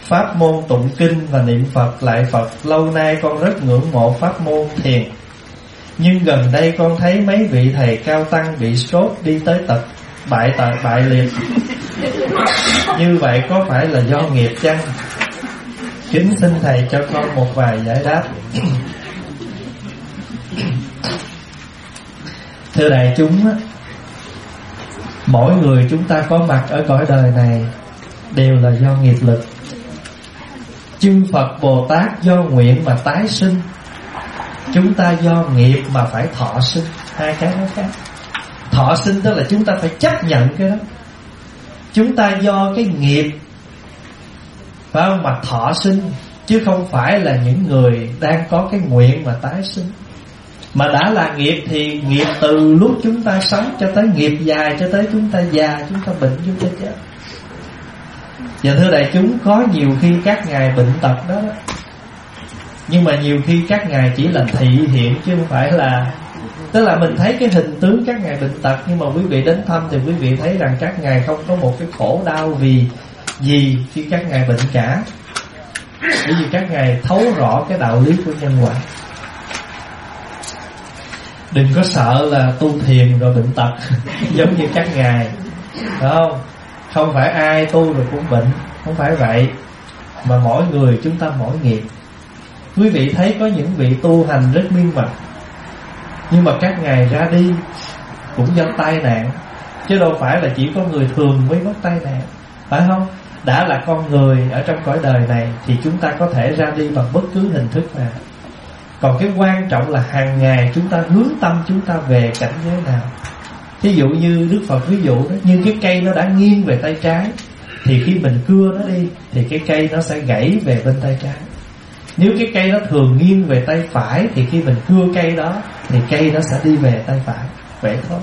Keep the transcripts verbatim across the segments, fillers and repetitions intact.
pháp môn tụng kinh và niệm Phật lại Phật. Lâu nay con rất ngưỡng mộ pháp môn thiền, nhưng gần đây con thấy mấy vị thầy cao tăng bị sốt đi tới tật bại tại bại liệt. Như vậy có phải là do nghiệp chăng? Kính xin thầy cho con một vài giải đáp. Thưa đại chúng, mỗi người chúng ta có mặt ở cõi đời này đều là do nghiệp lực. Chư Phật Bồ Tát do nguyện mà tái sinh, chúng ta do nghiệp mà phải thọ sinh. Hai cái nó khác. Thọ sinh tức là chúng ta phải chấp nhận cái đó. Chúng ta do cái nghiệp, phải không, mà thọ sinh, chứ không phải là những người đang có cái nguyện mà tái sinh. Mà đã là nghiệp thì nghiệp từ lúc chúng ta sống cho tới nghiệp dài, cho tới chúng ta già, chúng ta bệnh, chúng ta chết. Và thưa đại chúng, có nhiều khi các ngài bệnh tật đó, nhưng mà nhiều khi các ngài chỉ là thị hiện, chứ không phải là, tức là mình thấy cái hình tướng các ngài bệnh tật, nhưng mà quý vị đến thăm thì quý vị thấy rằng các ngài không có một cái khổ đau vì gì khi các ngài bệnh cả. Bởi vì các ngài thấu rõ cái đạo lý của nhân quả. Đừng có sợ là tu thiền rồi bệnh tật giống như các ngài, phải không? Không phải ai tu rồi cũng bệnh, không phải vậy. Mà mỗi người chúng ta mỗi nghiệp. Quý vị thấy có những vị tu hành rất miên mật, nhưng mà các ngài ra đi cũng do tai nạn, chứ đâu phải là chỉ có người thường mới mắc tai nạn, phải không? Đã là con người ở trong cõi đời này thì chúng ta có thể ra đi bằng bất cứ hình thức nào. Còn cái quan trọng là hàng ngày chúng ta hướng tâm chúng ta về cảnh giới nào. Thí dụ như Đức Phật ví dụ đó, như cái cây nó đã nghiêng về tay trái, thì khi mình cưa nó đi thì cái cây nó sẽ gãy về bên tay trái. Nếu cái cây nó thường nghiêng về tay phải thì khi mình cưa cây đó thì cây nó sẽ đi về tay phải. Vậy thôi.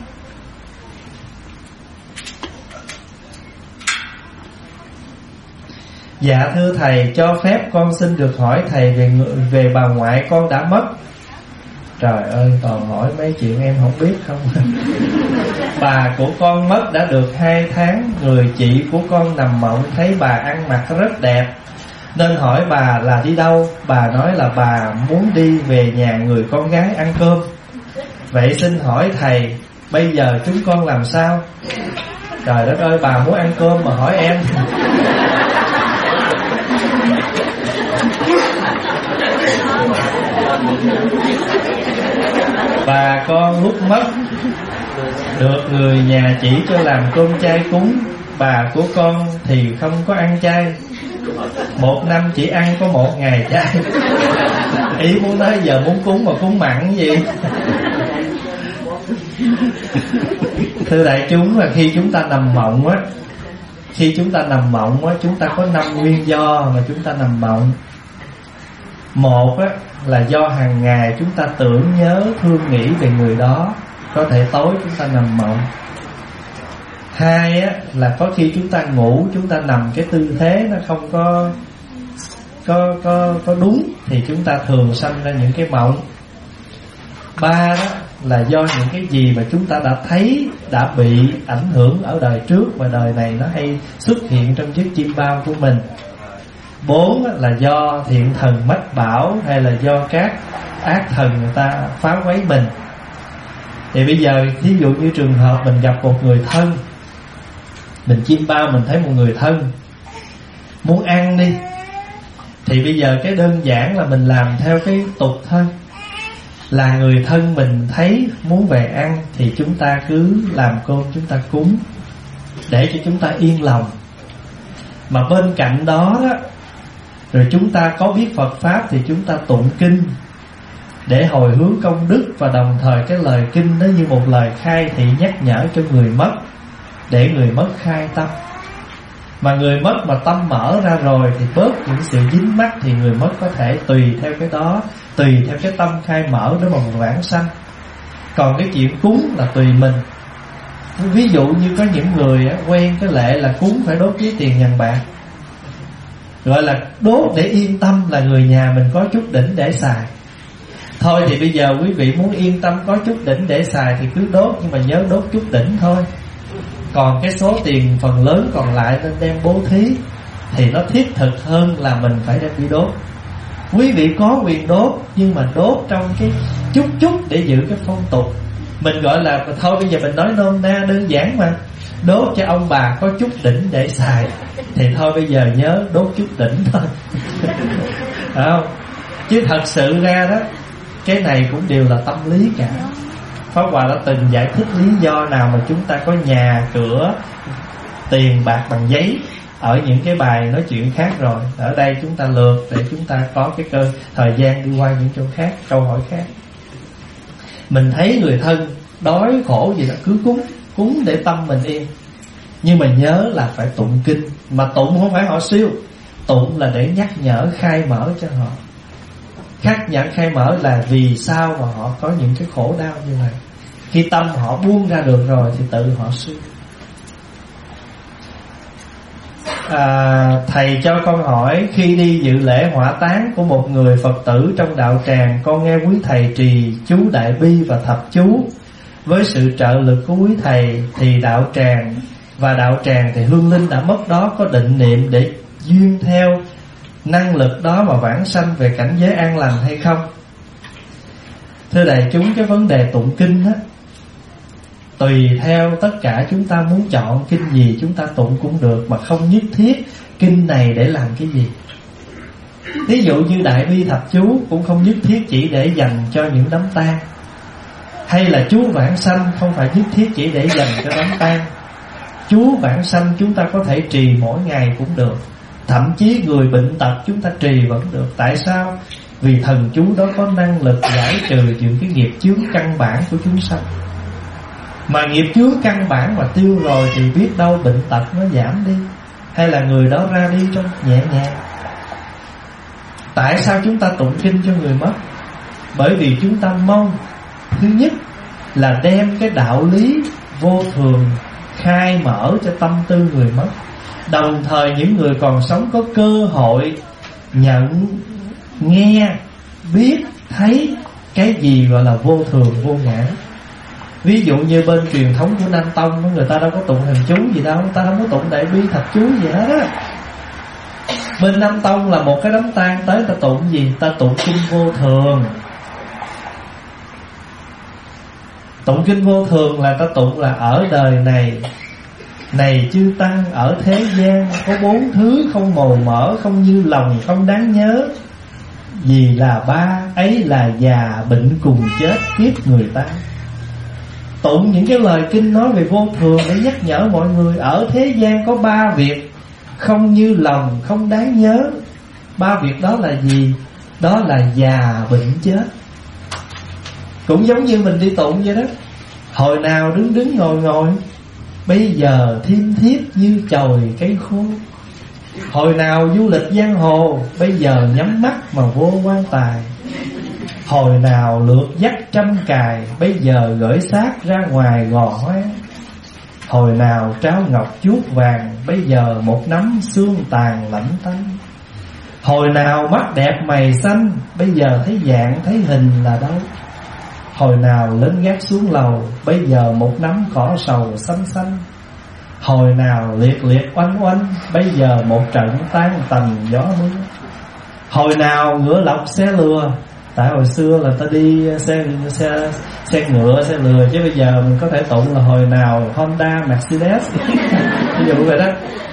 Dạ thưa thầy, cho phép con xin được hỏi thầy về về bà ngoại con đã mất. Trời ơi, toàn hỏi mấy chuyện em không biết không. Bà của con mất đã được hai tháng. Người chị của con nằm mộng thấy bà ăn mặc rất đẹp, nên hỏi bà là đi đâu. Bà nói là bà muốn đi về nhà người con gái ăn cơm. Vậy xin hỏi thầy, bây giờ chúng con làm sao? Trời đất ơi, bà muốn ăn cơm mà hỏi em. Bà con lúc mất được người nhà chỉ cho làm cơm chay cúng. Bà của con thì không có ăn chay, một năm chỉ ăn có một ngày chay. Ý muốn nói giờ muốn cúng mà cúng mặn gì. Thưa đại chúng, là khi chúng ta nằm mộng á, Khi chúng ta nằm mộng á, chúng ta có năm nguyên do mà chúng ta nằm mộng. Một á, là do hàng ngày chúng ta tưởng nhớ thương nghĩ về người đó, có thể tối chúng ta nằm mộng. Hai á, là có khi chúng ta ngủ, chúng ta nằm cái tư thế nó không có có có có đúng thì chúng ta thường sanh ra những cái mộng. Ba đó là do những cái gì mà chúng ta đã thấy, đã bị ảnh hưởng ở đời trước và đời này nó hay xuất hiện trong chiếc chim bao của mình. Bốn là do thiện thần mách bảo hay là do các ác thần người ta phá quấy mình. Thì bây giờ thí dụ như trường hợp mình gặp một người thân, mình chim bao mình thấy một người thân muốn ăn đi, thì bây giờ cái đơn giản là mình làm theo cái tục thôi. Là người thân mình thấy muốn về ăn thì chúng ta cứ làm cơm chúng ta cúng để cho chúng ta yên lòng. Mà bên cạnh đó, đó rồi chúng ta có biết Phật Pháp thì chúng ta tụng kinh để hồi hướng công đức, và đồng thời cái lời kinh đó như một lời khai thị nhắc nhở cho người mất, để người mất khai tâm. Mà người mất mà tâm mở ra rồi thì bớt những sự dính mắc, thì người mất có thể tùy theo cái đó, tùy theo cái tâm khai mở đó mà một vãng sanh. Còn cái chuyện cúng là tùy mình. Ví dụ như có những người quen cái lệ là cúng phải đốt với tiền vàng bạc, gọi là đốt để yên tâm là người nhà mình có chút đỉnh để xài. Thôi thì bây giờ quý vị muốn yên tâm có chút đỉnh để xài thì cứ đốt, nhưng mà nhớ đốt chút đỉnh thôi. Còn cái số tiền phần lớn còn lại nên đem bố thí. thì nó thiết thực hơn là mình phải đem đi đốt. Quý vị có quyền đốt, nhưng mà đốt trong cái chút chút để giữ cái phong tục. Mình gọi là thôi bây giờ mình nói nôm na đơn giản mà, đốt cho ông bà có chút đỉnh để xài, thì thôi bây giờ nhớ đốt chút đỉnh thôi. Phải không? Chứ thật sự ra đó, cái này cũng đều là tâm lý cả. Pháp Hòa đã từng giải thích lý do nào mà chúng ta có nhà, cửa, tiền bạc bằng giấy ở những cái bài nói chuyện khác rồi. Ở đây chúng ta lượt để chúng ta có cái cơ thời gian đi qua những chỗ khác, câu hỏi khác. Mình thấy người thân đói khổ gì đó cứ cúng, cúng để tâm mình yên. Nhưng mà nhớ là phải tụng kinh. Mà tụng không phải họ siêu, tụng là để nhắc nhở, khai mở cho họ. Khắc nhẫn khai mở là vì sao mà họ có những cái khổ đau như này. Khi tâm họ buông ra được rồi thì tự họ siêu. à, Thầy cho con hỏi, khi đi dự lễ hỏa táng của một người Phật tử trong đạo tràng, con nghe quý thầy trì chú Đại Bi và thập chú. Với sự trợ lực của quý thầy thì đạo tràng và đạo tràng thì hương linh đã mất đó có định niệm để duyên theo năng lực đó mà vãng sanh về cảnh giới an lành hay không? Thưa đại chúng, cái vấn đề tụng kinh á, tùy theo tất cả chúng ta muốn chọn kinh gì chúng ta tụng cũng được, mà không nhất thiết kinh này để làm cái gì. Ví dụ như Đại Bi thập chú cũng không nhất thiết chỉ để dành cho những đám tang, hay là chú vãng sanh không phải nhất thiết chỉ để dành cho đám tang. Chú vãng sanh chúng ta có thể trì mỗi ngày cũng được, thậm chí người bệnh tật chúng ta trì vẫn được. Tại sao? Vì thần chú đó có năng lực giải trừ những cái nghiệp chướng căn bản của chúng sanh. Mà nghiệp chướng căn bản mà tiêu rồi thì biết đâu bệnh tật nó giảm đi, hay là người đó ra đi trong nhẹ nhàng. Tại sao chúng ta tụng kinh cho người mất? Bởi vì chúng ta mong, thứ nhất là đem cái đạo lý vô thường khai mở cho tâm tư người mất, đồng thời những người còn sống có cơ hội nhận, nghe, biết, thấy cái gì gọi là vô thường, vô ngã. Ví dụ như bên truyền thống của Nam Tông, người ta đâu có tụng thần chú gì đâu, người ta không có tụng Đại Bi thập chú gì hết á. Bên Nam Tông là một cái đám tang tới, ta tụng gì? Ta tụng kinh vô thường. Tụng kinh vô thường là ta tụng là ở đời này, này chư tăng ở thế gian có bốn thứ không màu mỡ, không như lòng, không đáng nhớ. Vì là ba ấy là già, bệnh cùng chết, kiếp người ta. Tụng những cái lời kinh nói về vô thường để nhắc nhở mọi người ở thế gian có ba việc không như lòng, không đáng nhớ. Ba việc đó là gì? Đó là già, bệnh, chết. Cũng giống như mình đi tụng vậy đó. Hồi nào đứng đứng ngồi ngồi, bây giờ thiêm thiếp như chồi cây khô. Hồi nào du lịch giang hồ, bây giờ nhắm mắt mà vô quan tài. Hồi nào lượt dắt trăm cài, bây giờ gửi xác ra ngoài gò hoa. Hồi nào tráo ngọc chuốt vàng, bây giờ một nắm xương tàn lạnh tanh. Hồi nào mắt đẹp mày xanh, bây giờ thấy dạng thấy hình là đâu. Hồi nào lên gác xuống lầu, bây giờ một nắm cỏ sầu xanh xanh. Hồi nào liệt liệt oanh oanh, bây giờ một trận tan tành gió mưa. Hồi nào ngựa lọc xe lừa, tại hồi xưa là ta đi xe xe xe ngựa, xe lừa, chứ bây giờ mình có thể tụng là hồi nào Honda, Mercedes. Ví dụ vậy đó.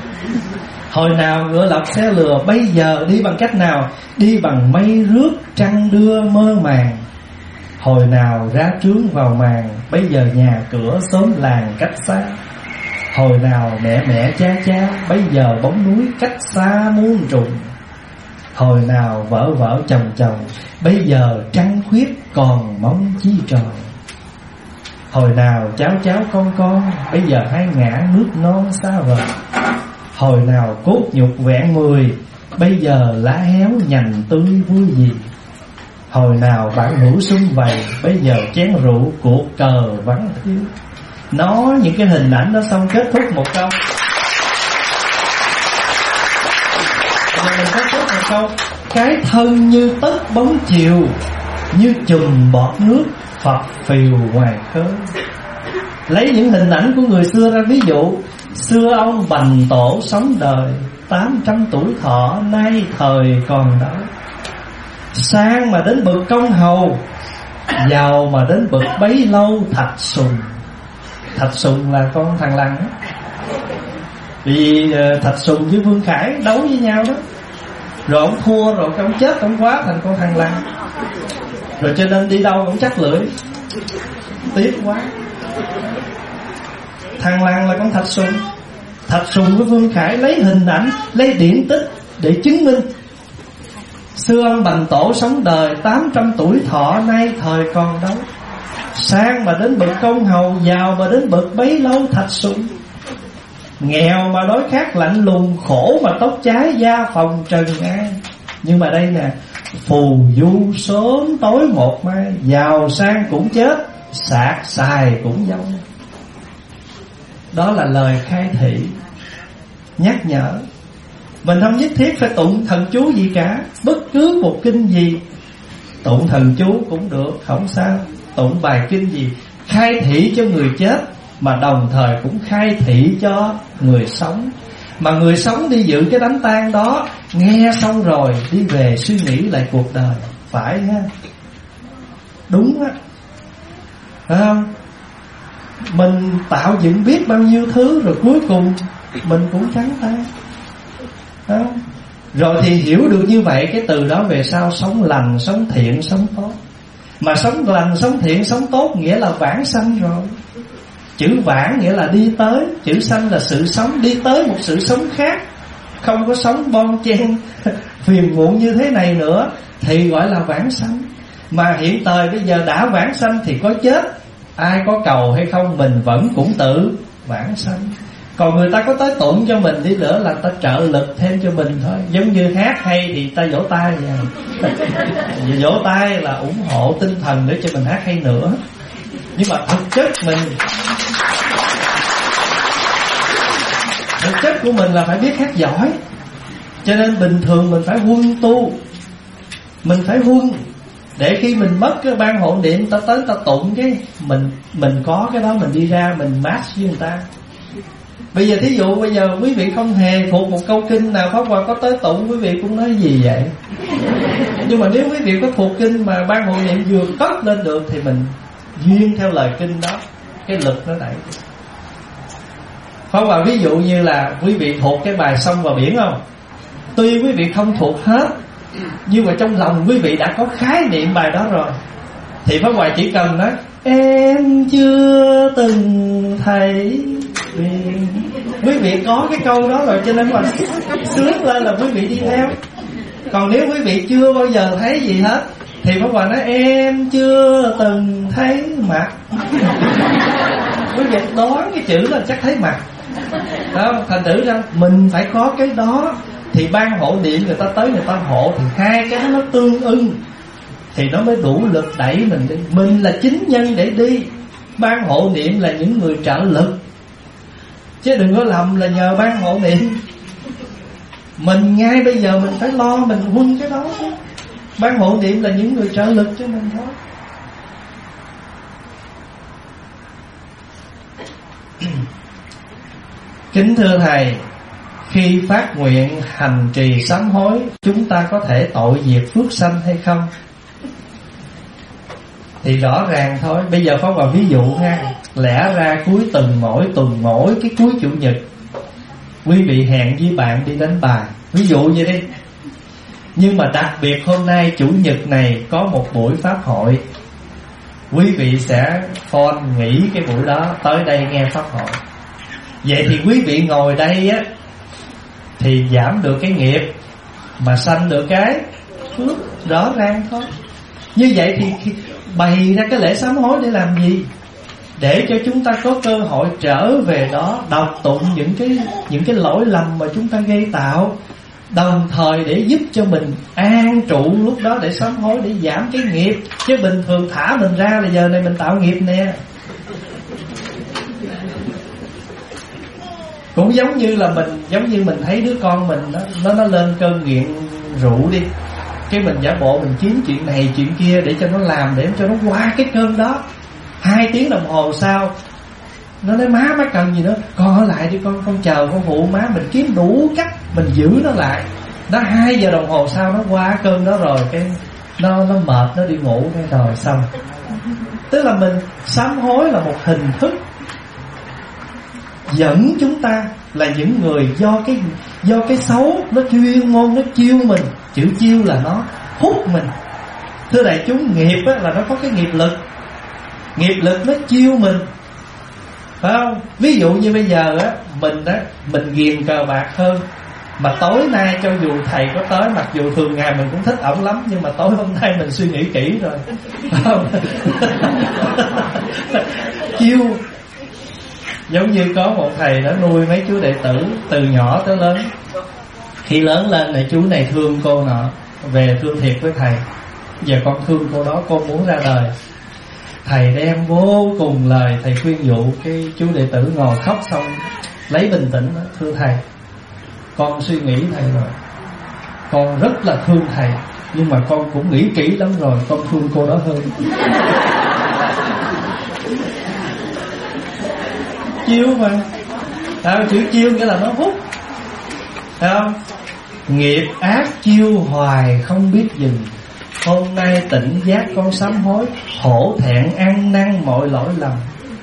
Hồi nào ngựa lọc xe lừa, bây giờ đi bằng cách nào? Đi bằng mây rước trăng đưa mơ màng. Hồi nào rá trướng vào màn, bây giờ nhà cửa xóm làng cách xa. Hồi nào mẹ mẹ cha cha, bây giờ bóng núi cách xa muôn trùng. Hồi nào vợ vợ chồng chồng, bây giờ trăng khuyết còn mong chi trời. Hồi nào cháu cháu con con, bây giờ hai ngã nước non xa vời. Hồi nào cốt nhục vẹn mười, bây giờ lá héo nhành tươi vui gì. Hồi nào bạn hữu sum vầy, bây giờ chén rượu cuộc cờ vắng thiếu. Nó những cái hình ảnh đó xong kết thúc một câu. Rồi mình kết thúc một câu: cái thân như tất bóng chiều, như chùm bọt nước phập phìu ngoài khơi. Lấy những hình ảnh của người xưa ra ví dụ. Xưa ông Bành Tổ sống đời, tám trăm tuổi thọ nay thời còn đó. Sang mà đến bậc công hầu, giàu mà đến bậc bấy lâu Thạch Sùng. Thạch Sùng là con thằng Lằn đó. Vì Thạch Sùng với Vương Khải đấu với nhau đó, rồi ông thua, rồi ông chết, ông quá thành con thằng Lằn. Rồi cho nên đi đâu cũng chắc lưỡi. Tiếc quá. Thằng Lằn là con Thạch Sùng. Thạch Sùng với Vương Khải lấy hình ảnh, lấy điển tích để chứng minh. Xưa ông Bành Tổ sống đời tám trăm tuổi thọ nay thời còn đâu. Sang mà đến bậc công hầu, giàu mà đến bậc bấy lâu Thạch Sùng. Nghèo mà đói khát lạnh lùng, khổ mà tóc cháy da phòng trần ai. Nhưng mà đây nè, phù du sớm tối một mai, giàu sang cũng chết, sạc xài cũng dông. Đó là lời khai thị, nhắc nhở. Mình không nhất thiết phải tụng thần chú gì cả. Bất cứ một kinh gì, tụng thần chú cũng được, không sao. Tụng bài kinh gì khai thị cho người chết, mà đồng thời cũng khai thị cho người sống. Mà người sống đi dự cái đám tang đó, nghe xong rồi đi về suy nghĩ lại cuộc đời. Phải ha, đúng á, phải không? Mình tạo dựng biết bao nhiêu thứ, rồi cuối cùng mình cũng trắng tay, phải không? Rồi thì hiểu được như vậy, cái từ đó về sau sống lành, sống thiện, sống tốt. Mà sống lành, sống thiện, sống tốt nghĩa là vãng sanh rồi. Chữ vãng nghĩa là đi tới, chữ sanh là sự sống, đi tới một sự sống khác. Không có sống bon chen phiền muộn như thế này nữa thì gọi là vãng sanh. Mà hiện thời bây giờ đã vãng sanh thì có chết, ai có cầu hay không mình vẫn cũng tự vãng sanh. Còn người ta có tới tụng cho mình đi nữa là ta trợ lực thêm cho mình thôi. Giống như hát hay thì ta vỗ tay vậy. Vỗ tay là ủng hộ tinh thần để cho mình hát hay nữa. Nhưng mà thực chất mình, thực chất của mình là phải biết hát giỏi. Cho nên bình thường mình phải huân tu, mình phải huân, để khi mình mất cái ban hộ niệm, ta tới ta tụng cái mình mình có cái đó, mình đi ra mình match với người ta. Bây giờ thí dụ bây giờ quý vị không hề thuộc một câu kinh nào, Pháp Hòa có tới tụng quý vị cũng nói gì vậy. Nhưng mà nếu quý vị có thuộc kinh mà ban hộ niệm vừa cất lên được thì mình duyên theo lời kinh đó, cái lực nó đẩy. Pháp Hòa ví dụ như là quý vị thuộc cái bài Sông Và Biển không? Tuy quý vị không thuộc hết, nhưng mà trong lòng quý vị đã có khái niệm bài đó rồi, thì Pháp Hòa chỉ cần nói em chưa từng thấy. Quý vị có cái câu đó rồi, cho nên mà sướng lên là quý vị đi theo. Còn nếu quý vị chưa bao giờ thấy gì hết thì Pháp Hòa nói em chưa từng thấy mặt. Quý vị đoán cái chữ là chắc thấy mặt đó. Thành thử ra mình phải có cái đó thì ban hộ niệm người ta tới người ta hộ, thì hai cái đó nó tương ưng thì nó mới đủ lực đẩy mình đi. Mình là chính nhân để đi, ban hộ niệm là những người trợ lực. Chứ đừng có lầm là nhờ ban hộ niệm. Mình ngay bây giờ mình phải lo, mình huân cái đó. Ban hộ niệm là những người trợ lực cho mình thôi. Kính thưa Thầy, khi phát nguyện hành trì sám hối, chúng ta có thể tội diệt phước sanh hay không? Thì rõ ràng thôi. Bây giờ Pháp Hòa ví dụ ha. Lẽ ra cuối tuần, mỗi tuần mỗi cái cuối chủ nhật, quý vị hẹn với bạn đi đánh bài, ví dụ như đi. Nhưng mà đặc biệt hôm nay chủ nhật này có một buổi pháp hội, quý vị sẽ phone nghỉ cái buổi đó tới đây nghe pháp hội. Vậy thì quý vị ngồi đây á thì giảm được cái nghiệp mà sanh được cái phước, rõ ràng thôi. Như vậy thì bày ra cái lễ sám hối để làm gì? Để cho chúng ta có cơ hội trở về đó, đọc tụng những cái những cái lỗi lầm mà chúng ta gây tạo, đồng thời để giúp cho mình an trụ lúc đó để sám hối, để giảm cái nghiệp. Chứ bình thường thả mình ra là giờ này mình tạo nghiệp nè. Cũng giống như là mình giống như mình thấy đứa con mình đó, nó nó lên cơn nghiện rượu đi, cái mình giả bộ mình kiếm chuyện này chuyện kia để cho nó làm, để cho nó qua cái cơn đó. Hai tiếng đồng hồ sau nó nói má má cần gì nữa, con ở lại đi con, con chờ con phụ má. Mình kiếm đủ cách mình giữ nó lại. Nó hai giờ đồng hồ sau nó qua cơn đó rồi, cái nó nó mệt, nó đi ngủ cái rồi xong. Tức là mình sám hối là một hình thức dẫn chúng ta là những người do cái do cái xấu nó chuyên môn, nó chiêu mình. Chữ chiêu là nó hút mình. Thưa đại chúng, nghiệp á, là nó có cái nghiệp lực. Nghiệp lực nó chiêu mình, phải không? Ví dụ như bây giờ á, mình á, mình ghiền cờ bạc hơn. Mà tối nay cho dù thầy có tới, mặc dù thường ngày mình cũng thích ổng lắm, nhưng mà tối hôm nay mình suy nghĩ kỹ rồi, phải không? Chiêu. Giống như có một thầy đã nuôi mấy chú đệ tử từ nhỏ tới lớn. Khi lớn lên này chú này thương cô nọ, về thương thiệt với thầy, giờ con thương cô đó, con muốn ra đời. Thầy đem vô cùng lời thầy khuyên dụ, cái chú đệ tử ngồi khóc xong lấy bình tĩnh đó, thưa thầy, con suy nghĩ thầy rồi, con rất là thương thầy, nhưng mà con cũng nghĩ kỹ lắm rồi, con thương cô đó hơn. Chiêu mà, à, chữ chiêu nghĩa là nó hút, thấy không? Nghiệp ác chiêu hoài không biết dừng. Hôm nay tỉnh giác con sám hối, hổ thẹn ăn năn mọi lỗi lầm.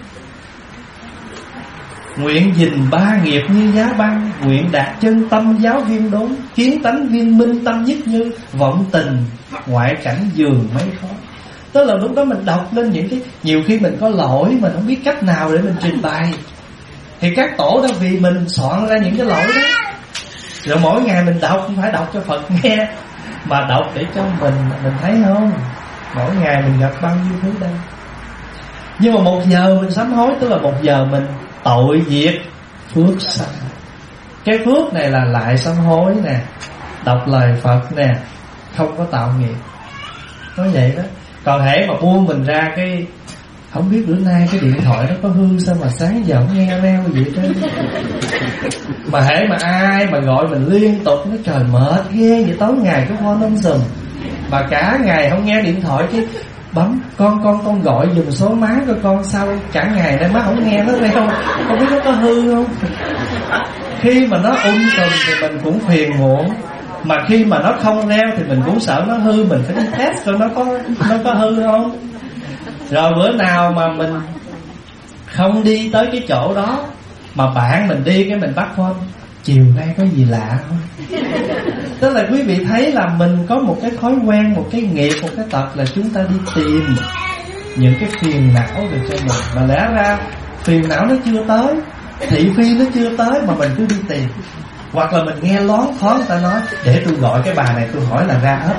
Nguyện gìn ba nghiệp như giá băng, nguyện đạt chân tâm giáo viên đốn, kiến tánh viên minh tâm nhất như, vọng tình ngoại cảnh giường mấy khó. Tức là lúc đó mình đọc lên những cái, nhiều khi mình có lỗi mình không biết cách nào để mình trình bày, thì các tổ đã vì mình soạn ra những cái lỗi đó. Rồi mỗi ngày mình đọc không phải đọc cho Phật nghe, mà đọc để cho mình. Mình thấy không, mỗi ngày mình gặp bao nhiêu thứ đây. Nhưng mà một giờ mình sám hối, tức là một giờ mình tội diệt phước sanh. Cái phước này là lại sám hối nè, đọc lời Phật nè, không có tạo nghiệp. Nói vậy đó. Còn hễ mà buông mình ra cái, không biết bữa nay cái điện thoại nó có hư sao mà sáng giờ không nghe reo gì hết trơn. Mà hễ mà ai mà gọi mình liên tục, nói trời mệt ghê vậy, tối ngày cái phone nông sùm, mà cả ngày không nghe điện thoại, cái bấm con con con gọi dùm số má của con, sao cả ngày nay má không nghe nó reo, không biết nó có hư không. Khi mà nó um tùm thì mình cũng phiền muộn, mà khi mà nó không reo thì mình cũng sợ nó hư, mình phải đi test coi nó có nó có hư không. Rồi bữa nào mà mình không đi tới cái chỗ đó, mà bạn mình đi cái mình bắt phone, chiều nay có gì lạ không? Tức là quý vị thấy là mình có một cái thói quen, một cái nghiệp, một cái tật là chúng ta đi tìm những cái phiền não để cho mình. Mà lẽ ra phiền não nó chưa tới, thị phi nó chưa tới, mà mình cứ đi tìm. Hoặc là mình nghe lón thoáng người ta nói, để tôi gọi cái bà này tôi hỏi là ra hết.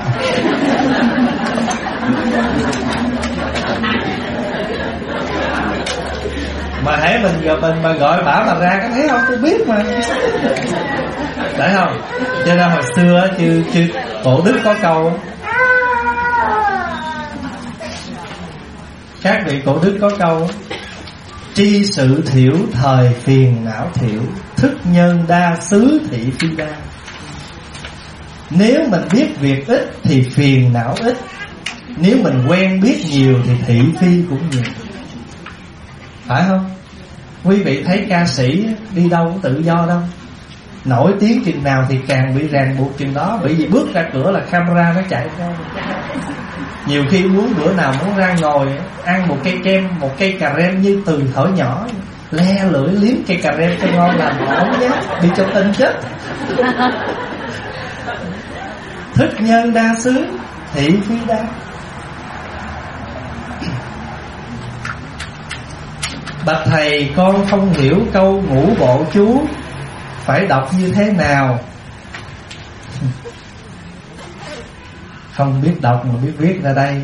Mà hãy mình gặp mình mà gọi bảo mà ra cái thấy không, tôi biết mà. Phải không? Cho nên hồi xưa chứ, chứ cổ đức có câu, các vị cổ đức có câu, tri sự thiểu thời phiền não thiểu, thức nhân đa xứ thị phi đa. Nếu mình biết việc ít thì phiền não ít, nếu mình quen biết nhiều thì thị phi cũng nhiều. Phải không? Quý vị thấy ca sĩ đi đâu cũng tự do đâu, nổi tiếng chừng nào thì càng bị ràng buộc chừng đó. Bởi vì bước ra cửa là camera nó chạy theo. Nhiều khi muốn bữa nào muốn ra ngồi ăn một cây kem, một cây cà rem như từ thở nhỏ, le lưỡi liếm cây cà rem cho ngon làm ổn nhé, bị trong tinh chết. Thức nhân đa xứ thị phi đa. Bạch thầy, con không hiểu câu ngũ bộ chú phải đọc như thế nào. Không biết đọc mà biết viết ra đây.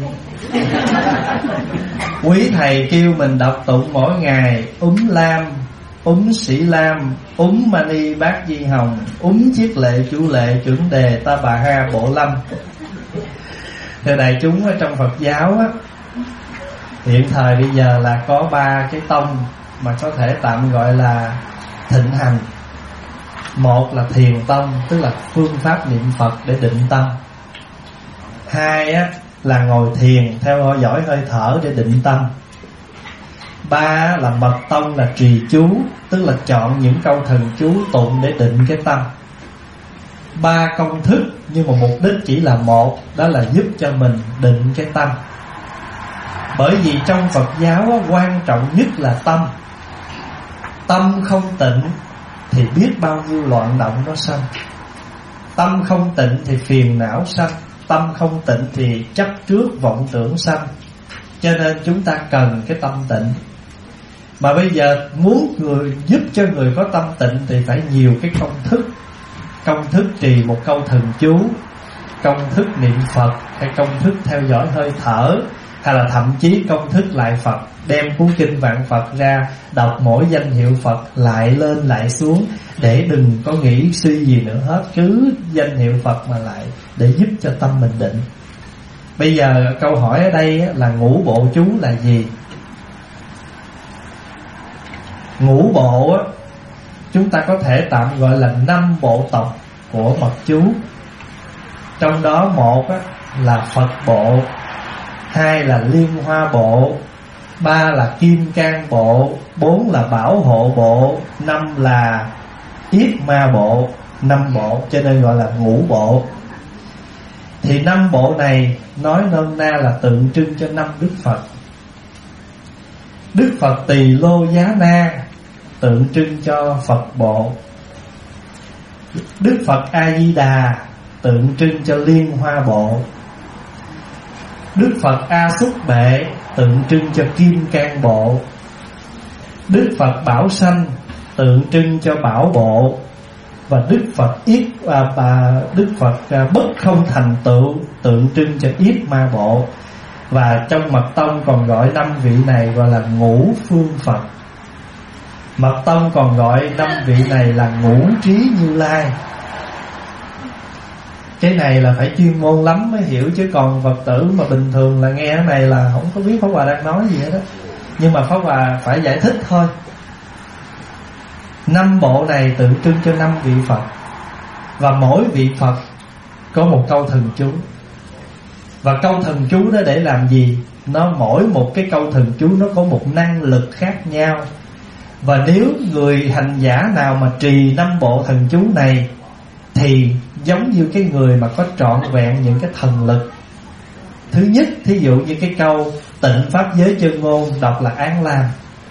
Quý thầy kêu mình đọc tụng mỗi ngày úm lam, úm sĩ lam, úm mani bát di hồng, úm chiết lệ chủ lệ chuẩn đề ta bà ha bộ lâm. Thưa đại chúng, ở trong Phật giáo á, hiện thời bây giờ là có ba cái tông mà có thể tạm gọi là thịnh hành. Một là thiền tông, tức là phương pháp niệm Phật để định tâm. Hai á, là ngồi thiền theo dõi hơi thở để định tâm. Ba là mật tông, là trì chú, tức là chọn những câu thần chú tụng để định cái tâm. ba công thức, nhưng mà mục đích chỉ là một, đó là giúp cho mình định cái tâm. Bởi vì trong Phật giáo quan trọng nhất là tâm. Tâm không tịnh thì biết bao nhiêu loạn động nó sanh. Tâm không tịnh thì phiền não sanh. Tâm không tịnh thì chấp trước vọng tưởng sanh. Cho nên chúng ta cần cái tâm tịnh. Mà bây giờ muốn người giúp cho người có tâm tịnh thì phải nhiều cái công thức. Công thức trì một câu thần chú, công thức niệm Phật, hay công thức theo dõi hơi thở, hay là thậm chí công thức lại Phật. Đem cuốn kinh Vạn Phật ra, đọc mỗi danh hiệu Phật lại lên lại xuống, để đừng có nghĩ suy gì nữa hết, cứ danh hiệu Phật mà lại, để giúp cho tâm mình định. Bây giờ câu hỏi ở đây là ngũ bộ chú là gì? Ngũ bộ chúng ta có thể tạm gọi là năm bộ tộc của mật chú. Trong đó một là Phật bộ, hai là Liên Hoa bộ, ba là Kim Cang bộ, bốn là Bảo Hộ bộ, năm là Yết Ma bộ. Năm bộ cho nên gọi là ngũ bộ. Thì năm bộ này nói nôm na là tượng trưng cho năm Đức Phật. Đức Phật Tỳ Lô Giá Na tượng trưng cho Phật bộ. Đức Phật A Di Đà tượng trưng cho Liên Hoa bộ. Đức Phật A Xúc Bệ tượng trưng cho Kim Cang bộ. Đức Phật Bảo Sanh tượng trưng cho Bảo bộ. Và Đức Phật Yết à, bà Đức Phật à, Bất Không Thành Tựu tượng trưng cho Yết Ma bộ. Và trong Mật Tông còn gọi năm vị này gọi là ngũ phương Phật. Mật Tông còn gọi năm vị này là ngũ trí Như Lai. Cái này là phải chuyên môn lắm mới hiểu, chứ còn Phật tử mà bình thường là nghe cái này là không có biết Pháp Hòa đang nói gì hết đó. Nhưng mà Pháp Hòa phải giải thích thôi. Năm bộ này tượng trưng cho năm vị Phật. Và mỗi vị Phật có một câu thần chú. Và câu thần chú đó để làm gì? Nó mỗi một cái câu thần chú nó có một năng lực khác nhau. Và nếu người hành giả nào mà trì năm bộ thần chú này thì giống như cái người mà có trọn vẹn những cái thần lực. Thứ nhất, thí dụ như cái câu tịnh pháp giới chân ngôn đọc là Án Lam.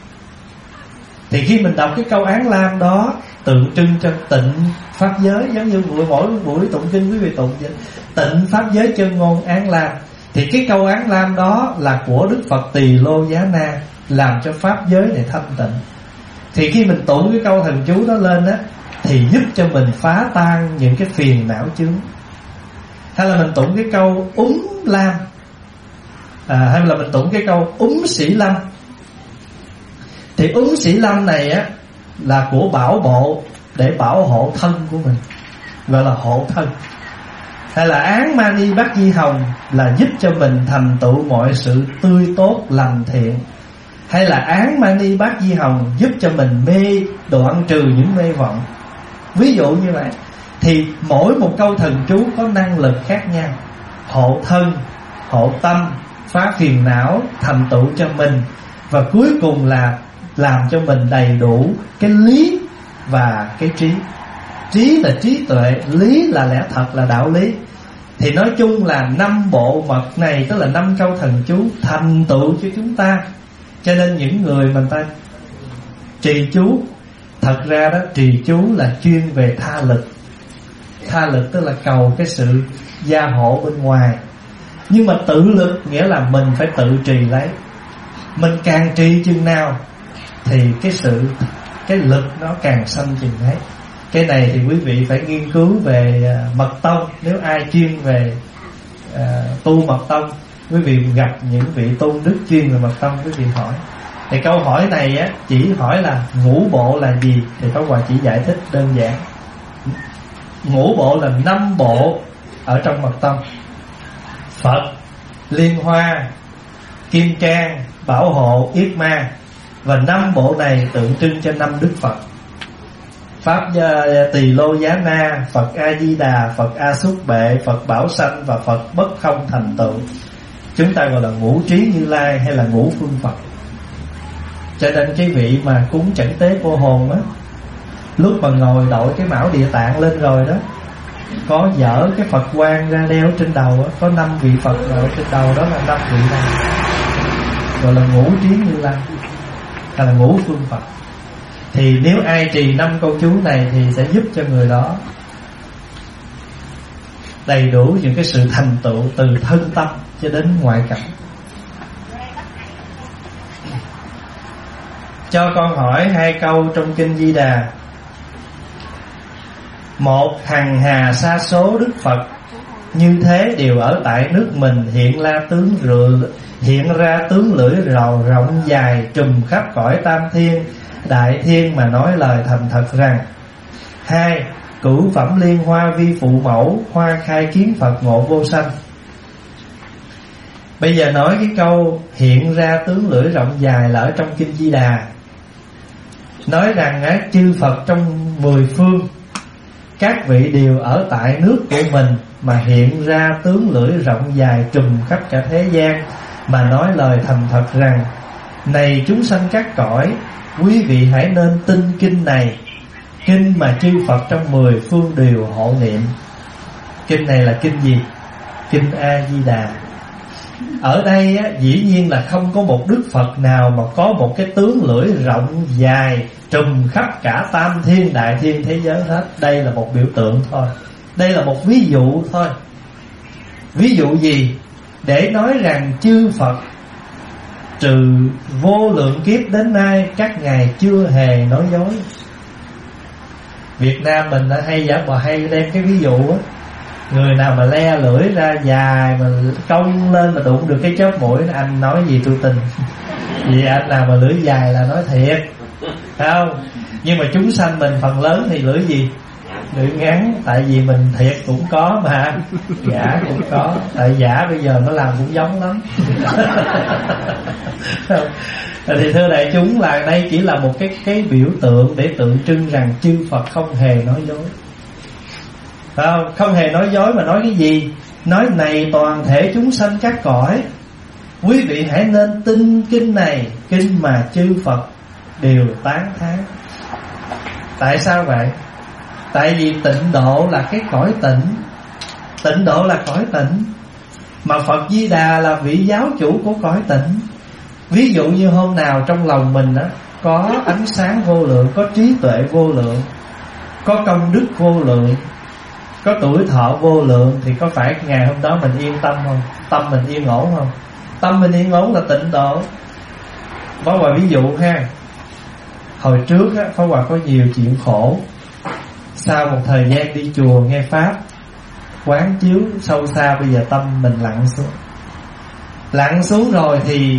Thì khi mình đọc cái câu Án Lam đó tượng trưng cho tịnh pháp giới, giống như mỗi mỗi buổi tụng kinh quý vị tụng vậy. Tịnh pháp giới chân ngôn Án Lam. Thì cái câu Án Lam đó là của Đức Phật Tỳ Lô Giá Na, làm cho pháp giới này thanh tịnh. Thì khi mình tụng cái câu thần chú đó lên á thì giúp cho mình phá tan những cái phiền não chướng. Hay là mình tụng cái câu Úm Lam à, hay là mình tụng cái câu Úm Sĩ Lâm. Thì Úm Sĩ Lâm này á là của Bảo bộ, để bảo hộ thân của mình, gọi là hộ thân. Hay là Án Mani Bát Di Hồng là giúp cho mình thành tựu mọi sự tươi tốt lành thiện. Hay là Án Mani Bát Di Hồng giúp cho mình mê, đoạn trừ những mê vọng. Ví dụ như vậy. Thì mỗi một câu thần chú có năng lực khác nhau. Hộ thân, hộ tâm, phá phiền não, thành tựu cho mình. Và cuối cùng là làm cho mình đầy đủ cái lý và cái trí. Trí là trí tuệ, lý là lẽ thật, là đạo lý. Thì nói chung là năm bộ mật này, tức là năm câu thần chú thành tựu cho chúng ta. Cho nên những người mà ta trì chú, thật ra đó trì chú là chuyên về tha lực. Tha lực tức là cầu cái sự gia hộ bên ngoài. Nhưng mà tự lực nghĩa là mình phải tự trì lấy. Mình càng trì chừng nào thì cái sự cái lực nó càng sanh chừng ấy. Cái này thì quý vị phải nghiên cứu về uh, mật tông. Nếu ai chuyên về uh, tu mật tông, quý vị gặp những vị tôn đức chuyên về mật tông, quý vị hỏi. Thì câu hỏi này á chỉ hỏi là ngũ bộ là gì, thì Pháp Hòa chỉ giải thích đơn giản. Ngũ bộ là năm bộ ở trong mật tông: Phật, Liên Hoa, Kim Cang, Bảo Hộ, Yết Ma. Và năm bộ này tượng trưng cho năm Đức Phật: Pháp Tỳ Lô Giá Na, Phật A Di Đà, Phật A Xúc Bệ, Phật Bảo Sanh và Phật Bất Không Thành Tựu. Chúng ta gọi là ngũ trí Như Lai hay là ngũ phương Phật. Cho nên cái vị mà cúng chẩn tế cô hồn á, lúc mà ngồi đội cái mão địa tạng lên rồi đó, có dở cái Phật quan ra đeo trên đầu á, có năm vị Phật ở trên đầu, đó là năm vị này, gọi là ngũ trí Như Lai, hay là ngũ phương Phật. Thì nếu ai trì năm câu chú này thì sẽ giúp cho người đó đầy đủ những cái sự thành tựu từ thân tâm cho đến ngoại cảnh. Cho con hỏi hai câu trong Kinh Di Đà. Một, hằng hà sa số Đức Phật như thế đều ở tại nước mình, hiện ra tướng rượu, hiện ra tướng lưỡi rầu rộng dài trùm khắp cõi tam thiên đại thiên mà nói lời thành thật rằng. Hai, cửu phẩm liên hoa vi phụ mẫu, hoa khai kiến Phật ngộ vô sanh. Bây giờ nói cái câu hiện ra tướng lưỡi rộng dài là ở trong Kinh Di Đà, nói rằng á, chư Phật trong mười phương các vị đều ở tại nước của mình mà hiện ra tướng lưỡi rộng dài trùm khắp cả thế gian mà nói lời thành thật rằng: này chúng sanh các cõi, quý vị hãy nên tin kinh này, kinh mà chư Phật trong mười phương đều hộ niệm. Kinh này là kinh gì? Kinh A Di Đà. Ở đây á, dĩ nhiên là không có một Đức Phật nào mà có một cái tướng lưỡi rộng dài trùm khắp cả tam thiên đại thiên thế giới hết. Đây là một biểu tượng thôi, đây là một ví dụ thôi. Ví dụ gì? Để nói rằng chư Phật trừ vô lượng kiếp đến nay các ngài chưa hề nói dối. Việt Nam mình đã hay giả bộ hay đem cái ví dụ á, người nào mà le lưỡi ra dài mà cong lên mà đụng được cái chóp mũi, anh nói gì tôi tin. Vì anh nào mà lưỡi dài là nói thiệt, phải không? Nhưng mà chúng sanh mình phần lớn thì lưỡi gì? Lưỡi ngắn. Tại vì mình thiệt cũng có mà giả cũng có. Tại giả bây giờ nó làm cũng giống lắm. Thì thưa đại chúng, là đây chỉ là một cái cái biểu tượng để tượng trưng rằng chư Phật không hề nói dối, phải không? Không hề nói dối mà nói cái gì? Nói này toàn thể chúng sanh các cõi, quý vị hãy nên tin kinh này, kinh mà chư Phật đều tán thán. Tại sao vậy? Tại vì tịnh độ là cái cõi tịnh, tịnh độ là cõi tịnh, mà Phật Di Đà là vị giáo chủ của cõi tịnh. Ví dụ như hôm nào trong lòng mình á, có ánh sáng vô lượng, có trí tuệ vô lượng, có công đức vô lượng, có tuổi thọ vô lượng, thì có phải ngày hôm đó mình yên tâm không? Tâm mình yên ổn không? Tâm mình yên ổn là tịnh độ. Pháp Hòa ví dụ ha. Hồi trước á, Pháp Hòa có nhiều chuyện khổ. Sau một thời gian đi chùa nghe Pháp, quán chiếu sâu xa, bây giờ tâm mình lặng xuống. Lặng xuống rồi thì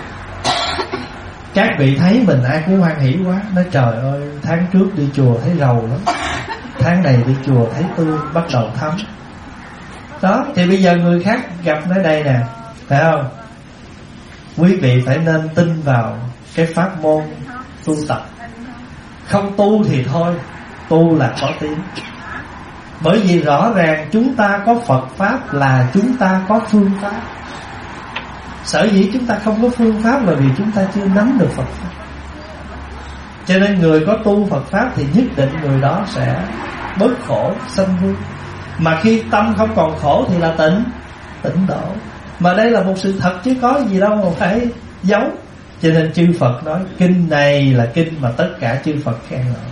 các vị thấy mình ai cũng hoan hỷ quá. Nói trời ơi, tháng trước đi chùa thấy rầu lắm, tháng này đi chùa thấy tươi, bắt đầu thấm. Đó, thì bây giờ người khác gặp nơi đây nè, phải không? Quý vị phải nên tin vào cái pháp môn tu tập. Không tu thì thôi, tu là có tiếng. Bởi vì rõ ràng chúng ta có Phật Pháp là chúng ta có phương pháp. Sở dĩ chúng ta không có phương pháp là vì chúng ta chưa nắm được Phật Pháp. Cho nên người có tu Phật Pháp thì nhất định người đó sẽ bớt khổ, sanh vui. Mà khi tâm không còn khổ thì là tịnh, tịnh độ. Mà đây là một sự thật chứ có gì đâu mà phải giấu. Cho nên chư Phật nói kinh này là kinh mà tất cả chư Phật khen ngợi.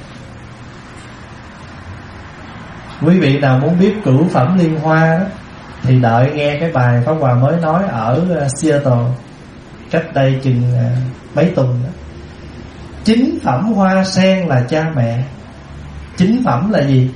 Quý vị nào muốn biết cửu phẩm liên hoa đó, thì đợi nghe cái bài Pháp Hòa mới nói ở Seattle cách đây chừng mấy tuần đó. Chính phẩm hoa sen là cha mẹ. Chính phẩm là gì?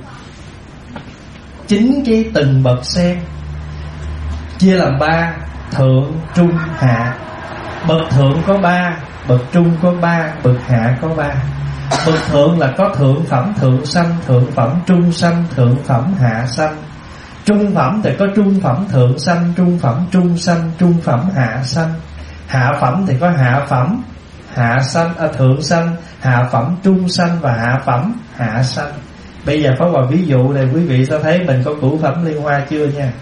Chính cái từng bậc sen chia làm ba: thượng, trung, hạ. Bậc thượng có ba, bậc trung có ba, bậc hạ có ba. Bậc thượng là có thượng phẩm thượng sanh, thượng phẩm trung sanh, thượng phẩm hạ sanh. Trung phẩm thì có trung phẩm thượng sanh, trung phẩm trung sanh, trung phẩm hạ sanh. Hạ phẩm thì có hạ phẩm hạ sanh, à, thượng sanh, hạ phẩm trung sanh và hạ phẩm hạ sanh. Bây giờ Pháp Hòa ví dụ này, quý vị sẽ thấy mình có cửu phẩm liên hoa chưa nha.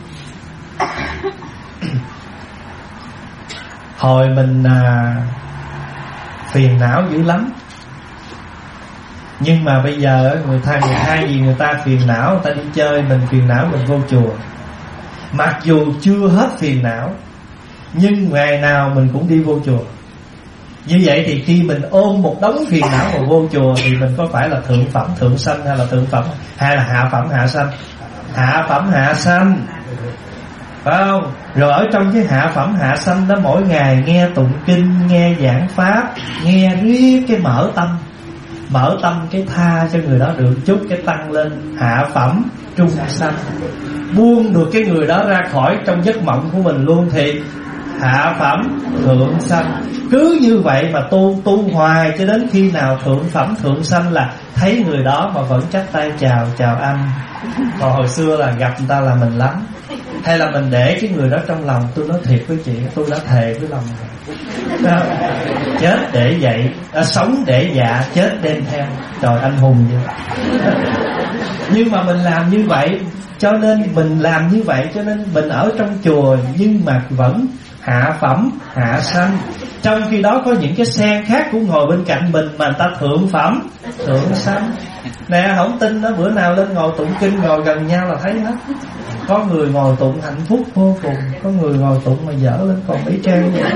Hồi mình à, phiền não dữ lắm, Nhưng mà bây giờ người ta người ta gì người ta phiền não, người ta đi chơi, mình phiền não mình vô chùa. Mặc dù chưa hết phiền não, nhưng ngày nào mình cũng đi vô chùa. Như vậy thì khi mình ôm một đống phiền não mà vô chùa thì mình có phải là thượng phẩm thượng sanh hay là thượng phẩm hay là hạ phẩm hạ sanh? Hạ phẩm hạ sanh, phải không? Rồi ở trong cái hạ phẩm hạ sanh đó, mỗi ngày nghe tụng kinh, nghe giảng pháp, nghe riết cái mở tâm, mở tâm cái tha cho người đó được chút, cái tăng lên hạ phẩm trung sanh, buông được cái người đó ra khỏi trong giấc mộng của mình luôn thì hạ phẩm thượng sanh. Cứ như vậy mà tu tu hoài cho đến khi nào thượng phẩm thượng sanh là thấy người đó mà vẫn chắp tay chào, chào anh. Còn hồi xưa là gặp người ta là mình lắm, hay là mình để cái người đó trong lòng. Tôi nói thiệt với chị, tôi đã thề với lòng này, chết để dậy, à, sống để dạ, chết đem theo. Trời, anh hùng vậy. Nhưng mà mình làm như vậy, cho nên mình làm như vậy cho nên mình ở trong chùa nhưng mà vẫn hạ phẩm hạ sanh. Trong khi đó có những cái sen khác cũng ngồi bên cạnh mình mà người ta thượng phẩm thượng sanh. Nè, không tin đó, bữa nào lên ngồi tụng kinh, ngồi gần nhau là thấy hết. Có người ngồi tụng hạnh phúc vô cùng, có người ngồi tụng mà dở lên còn mấy trang vậy.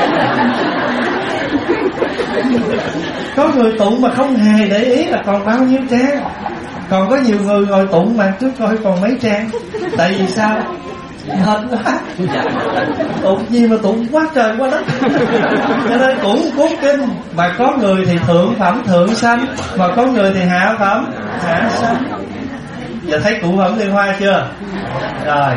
Có người tụng mà không hề để ý là còn bao nhiêu trang. Còn có nhiều người ngồi tụng mà cứ coi còn mấy trang. Tại vì sao? Mệt quá, tụng gì mà tụng quá trời quá đất. Cho nên cũng cuốn kinh. Mà có người thì thượng phẩm thượng sanh, mà có người thì hạ phẩm hạ sanh. Giờ thấy cụ phẩm Liên Hoa chưa? Rồi,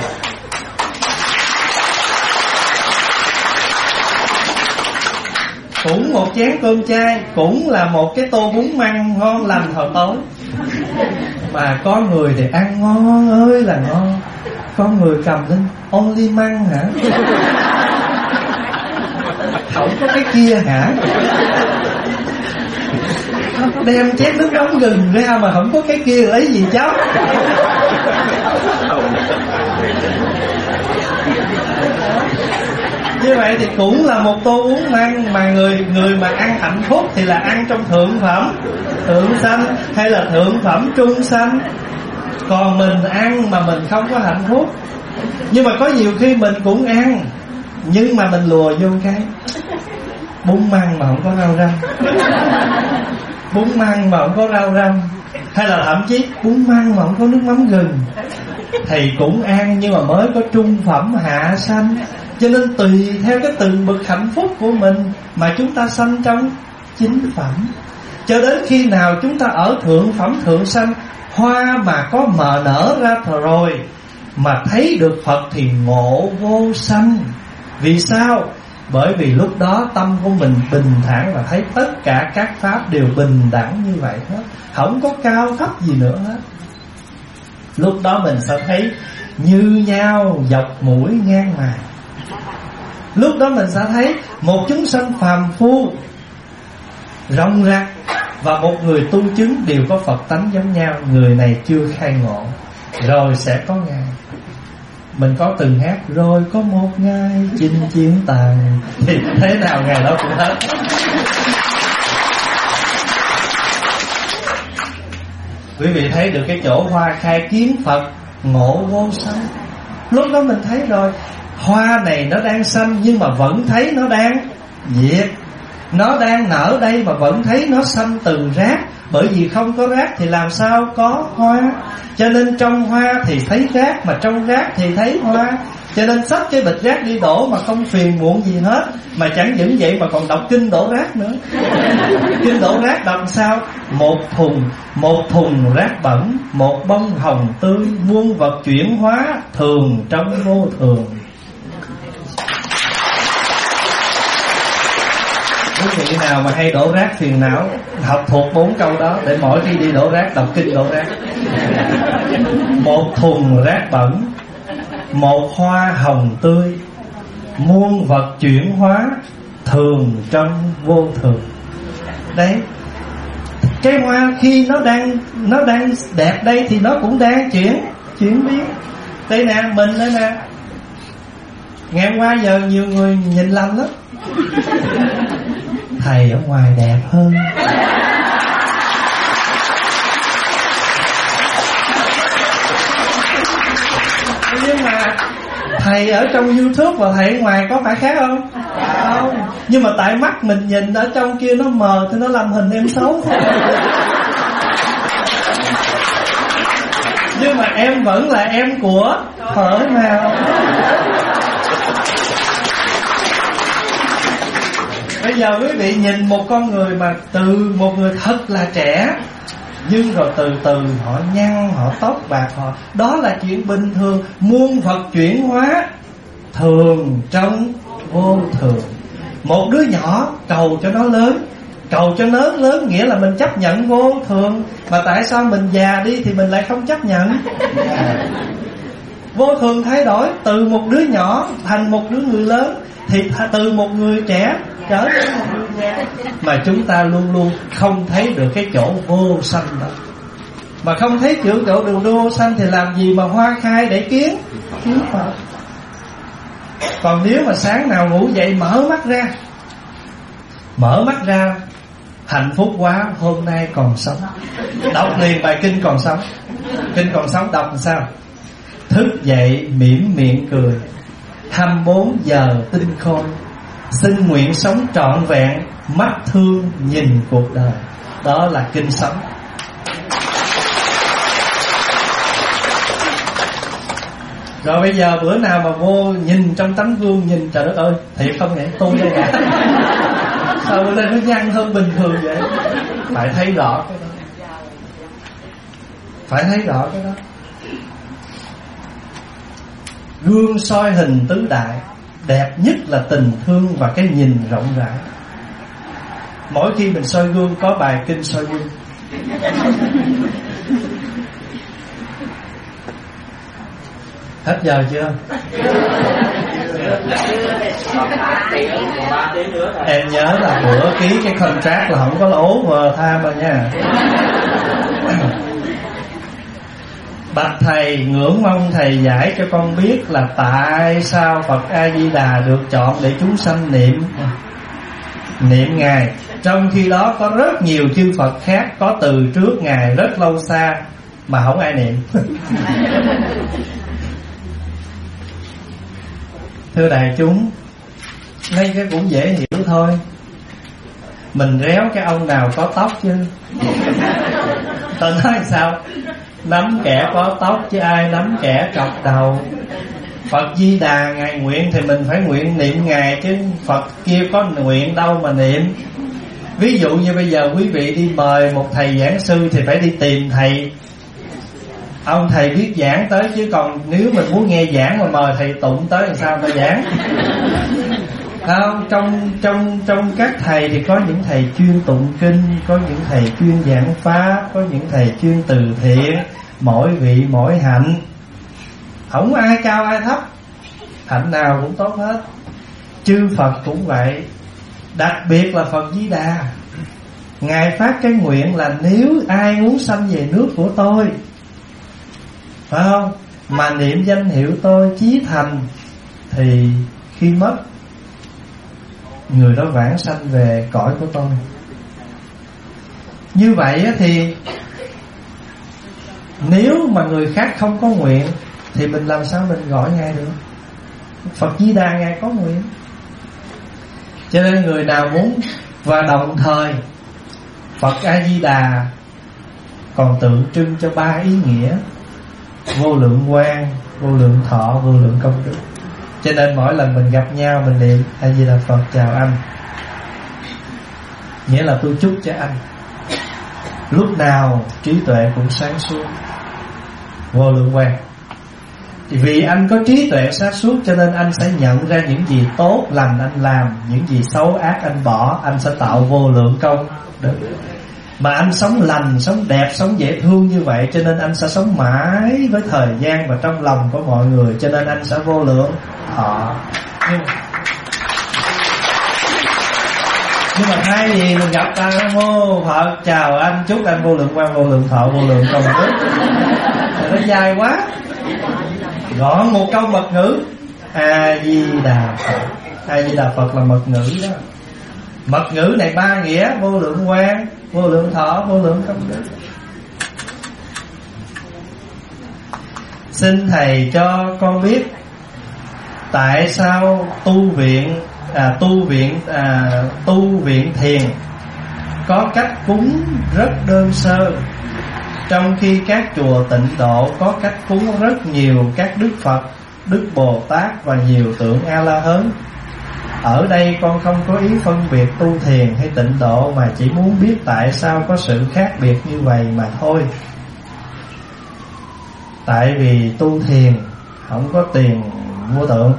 cũng một chén cơm chay, cũng là một cái tô bún măng ngon lành hồi tối. Mà có người thì ăn ngon ơi là ngon, có người cầm lên only măng hả? Không có cái kia hả? Đem chén nước nóng gừng ra mà không có cái kia lấy gì cháu? Như vậy thì cũng là một tô bún măng, mà người người mà ăn hạnh phúc thì là ăn trong thượng phẩm thượng sanh hay là thượng phẩm trung sanh. Còn mình ăn mà mình không có hạnh phúc. Nhưng mà có nhiều khi mình cũng ăn, nhưng mà mình lùa vô cái bún măng mà không có rau răm, bún măng mà không có rau răm, hay là thậm chí bún măng mà không có nước mắm gừng, thì cũng ăn nhưng mà mới có trung phẩm hạ sanh. Cho nên tùy theo cái từng bậc hạnh phúc của mình mà chúng ta sanh trong chính phẩm. Cho đến khi nào chúng ta ở thượng phẩm thượng sanh, hoa mà có mờ nở ra rồi mà thấy được Phật thì ngộ vô sanh. Vì sao? Bởi vì lúc đó tâm của mình bình thản và thấy tất cả các pháp đều bình đẳng như vậy hết, không có cao thấp gì nữa hết. Lúc đó mình sẽ thấy như nhau dọc mũi ngang mày. Lúc đó mình sẽ thấy một chúng sanh phàm phu rong rạc và một người tu chứng đều có Phật tánh giống nhau. Người này chưa khai ngộ, rồi sẽ có ngày. Mình có từng hát rồi có một ngày chinh chiến tàn, thì thế nào ngày đó cũng hết. Quý vị thấy được cái chỗ hoa khai kiến Phật ngộ vô sanh. Lúc đó mình thấy rồi, hoa này nó đang xanh nhưng mà vẫn thấy nó đang diệt. Nó đang nở đây mà vẫn thấy nó xanh từ rác. Bởi vì không có rác thì làm sao có hoa. Cho nên trong hoa thì thấy rác, mà trong rác thì thấy hoa. Cho nên xách cái bịch rác đi đổ mà không phiền muộn gì hết. Mà chẳng những vậy mà còn đọc kinh đổ rác nữa. Kinh đổ rác đọc sao? Một thùng, một thùng rác bẩn, một bông hồng tươi, muôn vật chuyển hóa, thường trong vô thường. Quý vị nào mà hay đổ rác phiền não, học thuộc bốn câu đó để mỗi khi đi đổ rác đọc kinh đổ rác. Một thùng rác bẩn, một hoa hồng tươi, muôn vật chuyển hóa, thường trong vô thường. Đấy, cái hoa khi nó đang nó đang đẹp đây thì nó cũng đang chuyển chuyển biến. Đây nè, mình đây nè, ngày hôm qua giờ nhiều người nhìn lầm lắm. Thầy ở ngoài đẹp hơn. thầy ở trong YouTube và thầy ở ngoài có phải khác không? Không. Nhưng mà tại mắt mình nhìn ở trong kia nó mờ thì nó làm hình em xấu thôi. Nhưng mà em vẫn là em của Thở Nào. Bây giờ quý vị nhìn một con người mà từ một người thật là trẻ, nhưng rồi từ từ họ nhăn, họ tóc bạc họ, đó là chuyện bình thường. Muôn vật chuyển hóa, thường trong vô thường. Một đứa nhỏ cầu cho nó lớn, cầu cho lớn lớn nghĩa là mình chấp nhận vô thường. Mà tại sao mình già đi thì mình lại không chấp nhận? Vô thường thay đổi, từ một đứa nhỏ thành một đứa người lớn, thì từ một người trẻ trở thành một người già. Mà chúng ta luôn luôn không thấy được cái chỗ vô sanh đó. Mà không thấy chỗ chỗ đường vô sanh thì làm gì mà hoa khai để kiến kiến Phật. Còn nếu mà sáng nào ngủ dậy mở mắt ra, mở mắt ra hạnh phúc quá, hôm nay còn sống, đọc liền bài kinh còn sống. Kinh còn sống đọc làm sao? Thức dậy mỉm miệng cười, hai mươi bốn giờ tinh khôi, xin nguyện sống trọn vẹn, mắt thương nhìn cuộc đời. Đó là kinh sống. Rồi bây giờ bữa nào mà vô nhìn trong tấm gương, nhìn trời đất ơi, thiệt không nhỉ, tôi đây cả sao bữa nay nó nhăn hơn bình thường vậy? Phải thấy rõ cái đó, phải thấy rõ cái đó. Gương soi hình tứ đại, đẹp nhất là tình thương và cái nhìn rộng rãi. Mỗi khi mình soi gương có bài kinh soi gương. Hết giờ chưa? Em nhớ là bữa ký cái contract là không có lỗ vờ tham rồi nha. Bạch thầy, ngưỡng mong thầy giải cho con biết là tại sao Phật A Di Đà được chọn để chúng sanh niệm niệm Ngài, trong khi đó có rất nhiều chư Phật khác có từ trước Ngài rất lâu xa mà không ai niệm. Thưa đại chúng, ngay cái cũng dễ hiểu thôi. Mình réo cái ông nào có tóc chứ. Tôi nói sao? Nắm kẻ có tóc chứ ai nắm kẻ trọc đầu. Phật Di Đà Ngài nguyện thì mình phải nguyện niệm Ngài, chứ Phật kia có nguyện đâu mà niệm. Ví dụ như bây giờ quý vị đi mời một thầy giảng sư thì phải đi tìm thầy, ông thầy biết giảng tới, chứ còn nếu mình muốn nghe giảng mà mời thầy tụng tới làm sao mà giảng? Không, trong trong trong các thầy thì có những thầy chuyên tụng kinh, có những thầy chuyên giảng pháp, có những thầy chuyên từ thiện. Mỗi vị mỗi hạnh, không ai cao ai thấp, hạnh nào cũng tốt hết. Chư Phật cũng vậy. Đặc biệt là Phật Di Đà, Ngài phát cái nguyện là nếu ai muốn sanh về nước của tôi, phải không, mà niệm danh hiệu tôi chí thành, thì khi mất người đó vãng sanh về cõi của tôi. Như vậy thì nếu mà người khác không có nguyện thì mình làm sao mình gọi Ngài được? Phật Di Đà Ngài có nguyện. Cho nên người nào muốn, và đồng thời Phật A Di Đà còn tượng trưng cho ba ý nghĩa: vô lượng quang, vô lượng thọ, vô lượng công đức. Cho nên mỗi lần mình gặp nhau mình niệm A Di Đà Phật chào anh, nghĩa là tôi chúc cho anh lúc nào trí tuệ cũng sáng suốt, vô lượng quang. Vì anh có trí tuệ sáng suốt cho nên anh sẽ nhận ra những gì tốt lành anh làm, những gì xấu ác anh bỏ, anh sẽ tạo vô lượng công đức. Mà anh sống lành, sống đẹp, sống dễ thương như vậy, cho nên anh sẽ sống mãi với thời gian và trong lòng của mọi người, cho nên anh sẽ vô lượng thọ. Nhưng, nhưng mà thay vì mình gặp ta hô Phật chào anh, chúc anh vô lượng quang, vô lượng thọ, vô lượng công đức, thì nó dài quá. Gõ một câu mật ngữ A Di Đà Phật. A Di Đà Phật là mật ngữ đó. Mật ngữ này ba nghĩa: vô lượng quang, vô lượng thọ, vô lượng công đức. Xin thầy cho con biết tại sao tu viện à, tu viện à, tu viện thiền có cách cúng rất đơn sơ, trong khi các chùa Tịnh Độ có cách cúng rất nhiều các Đức Phật, Đức Bồ Tát và nhiều tượng A La Hán. Ở đây con không có ý phân biệt tu thiền hay Tịnh Độ, mà chỉ muốn biết tại sao có sự khác biệt như vậy mà thôi. Tại vì tu thiền không có tiền mua tượng.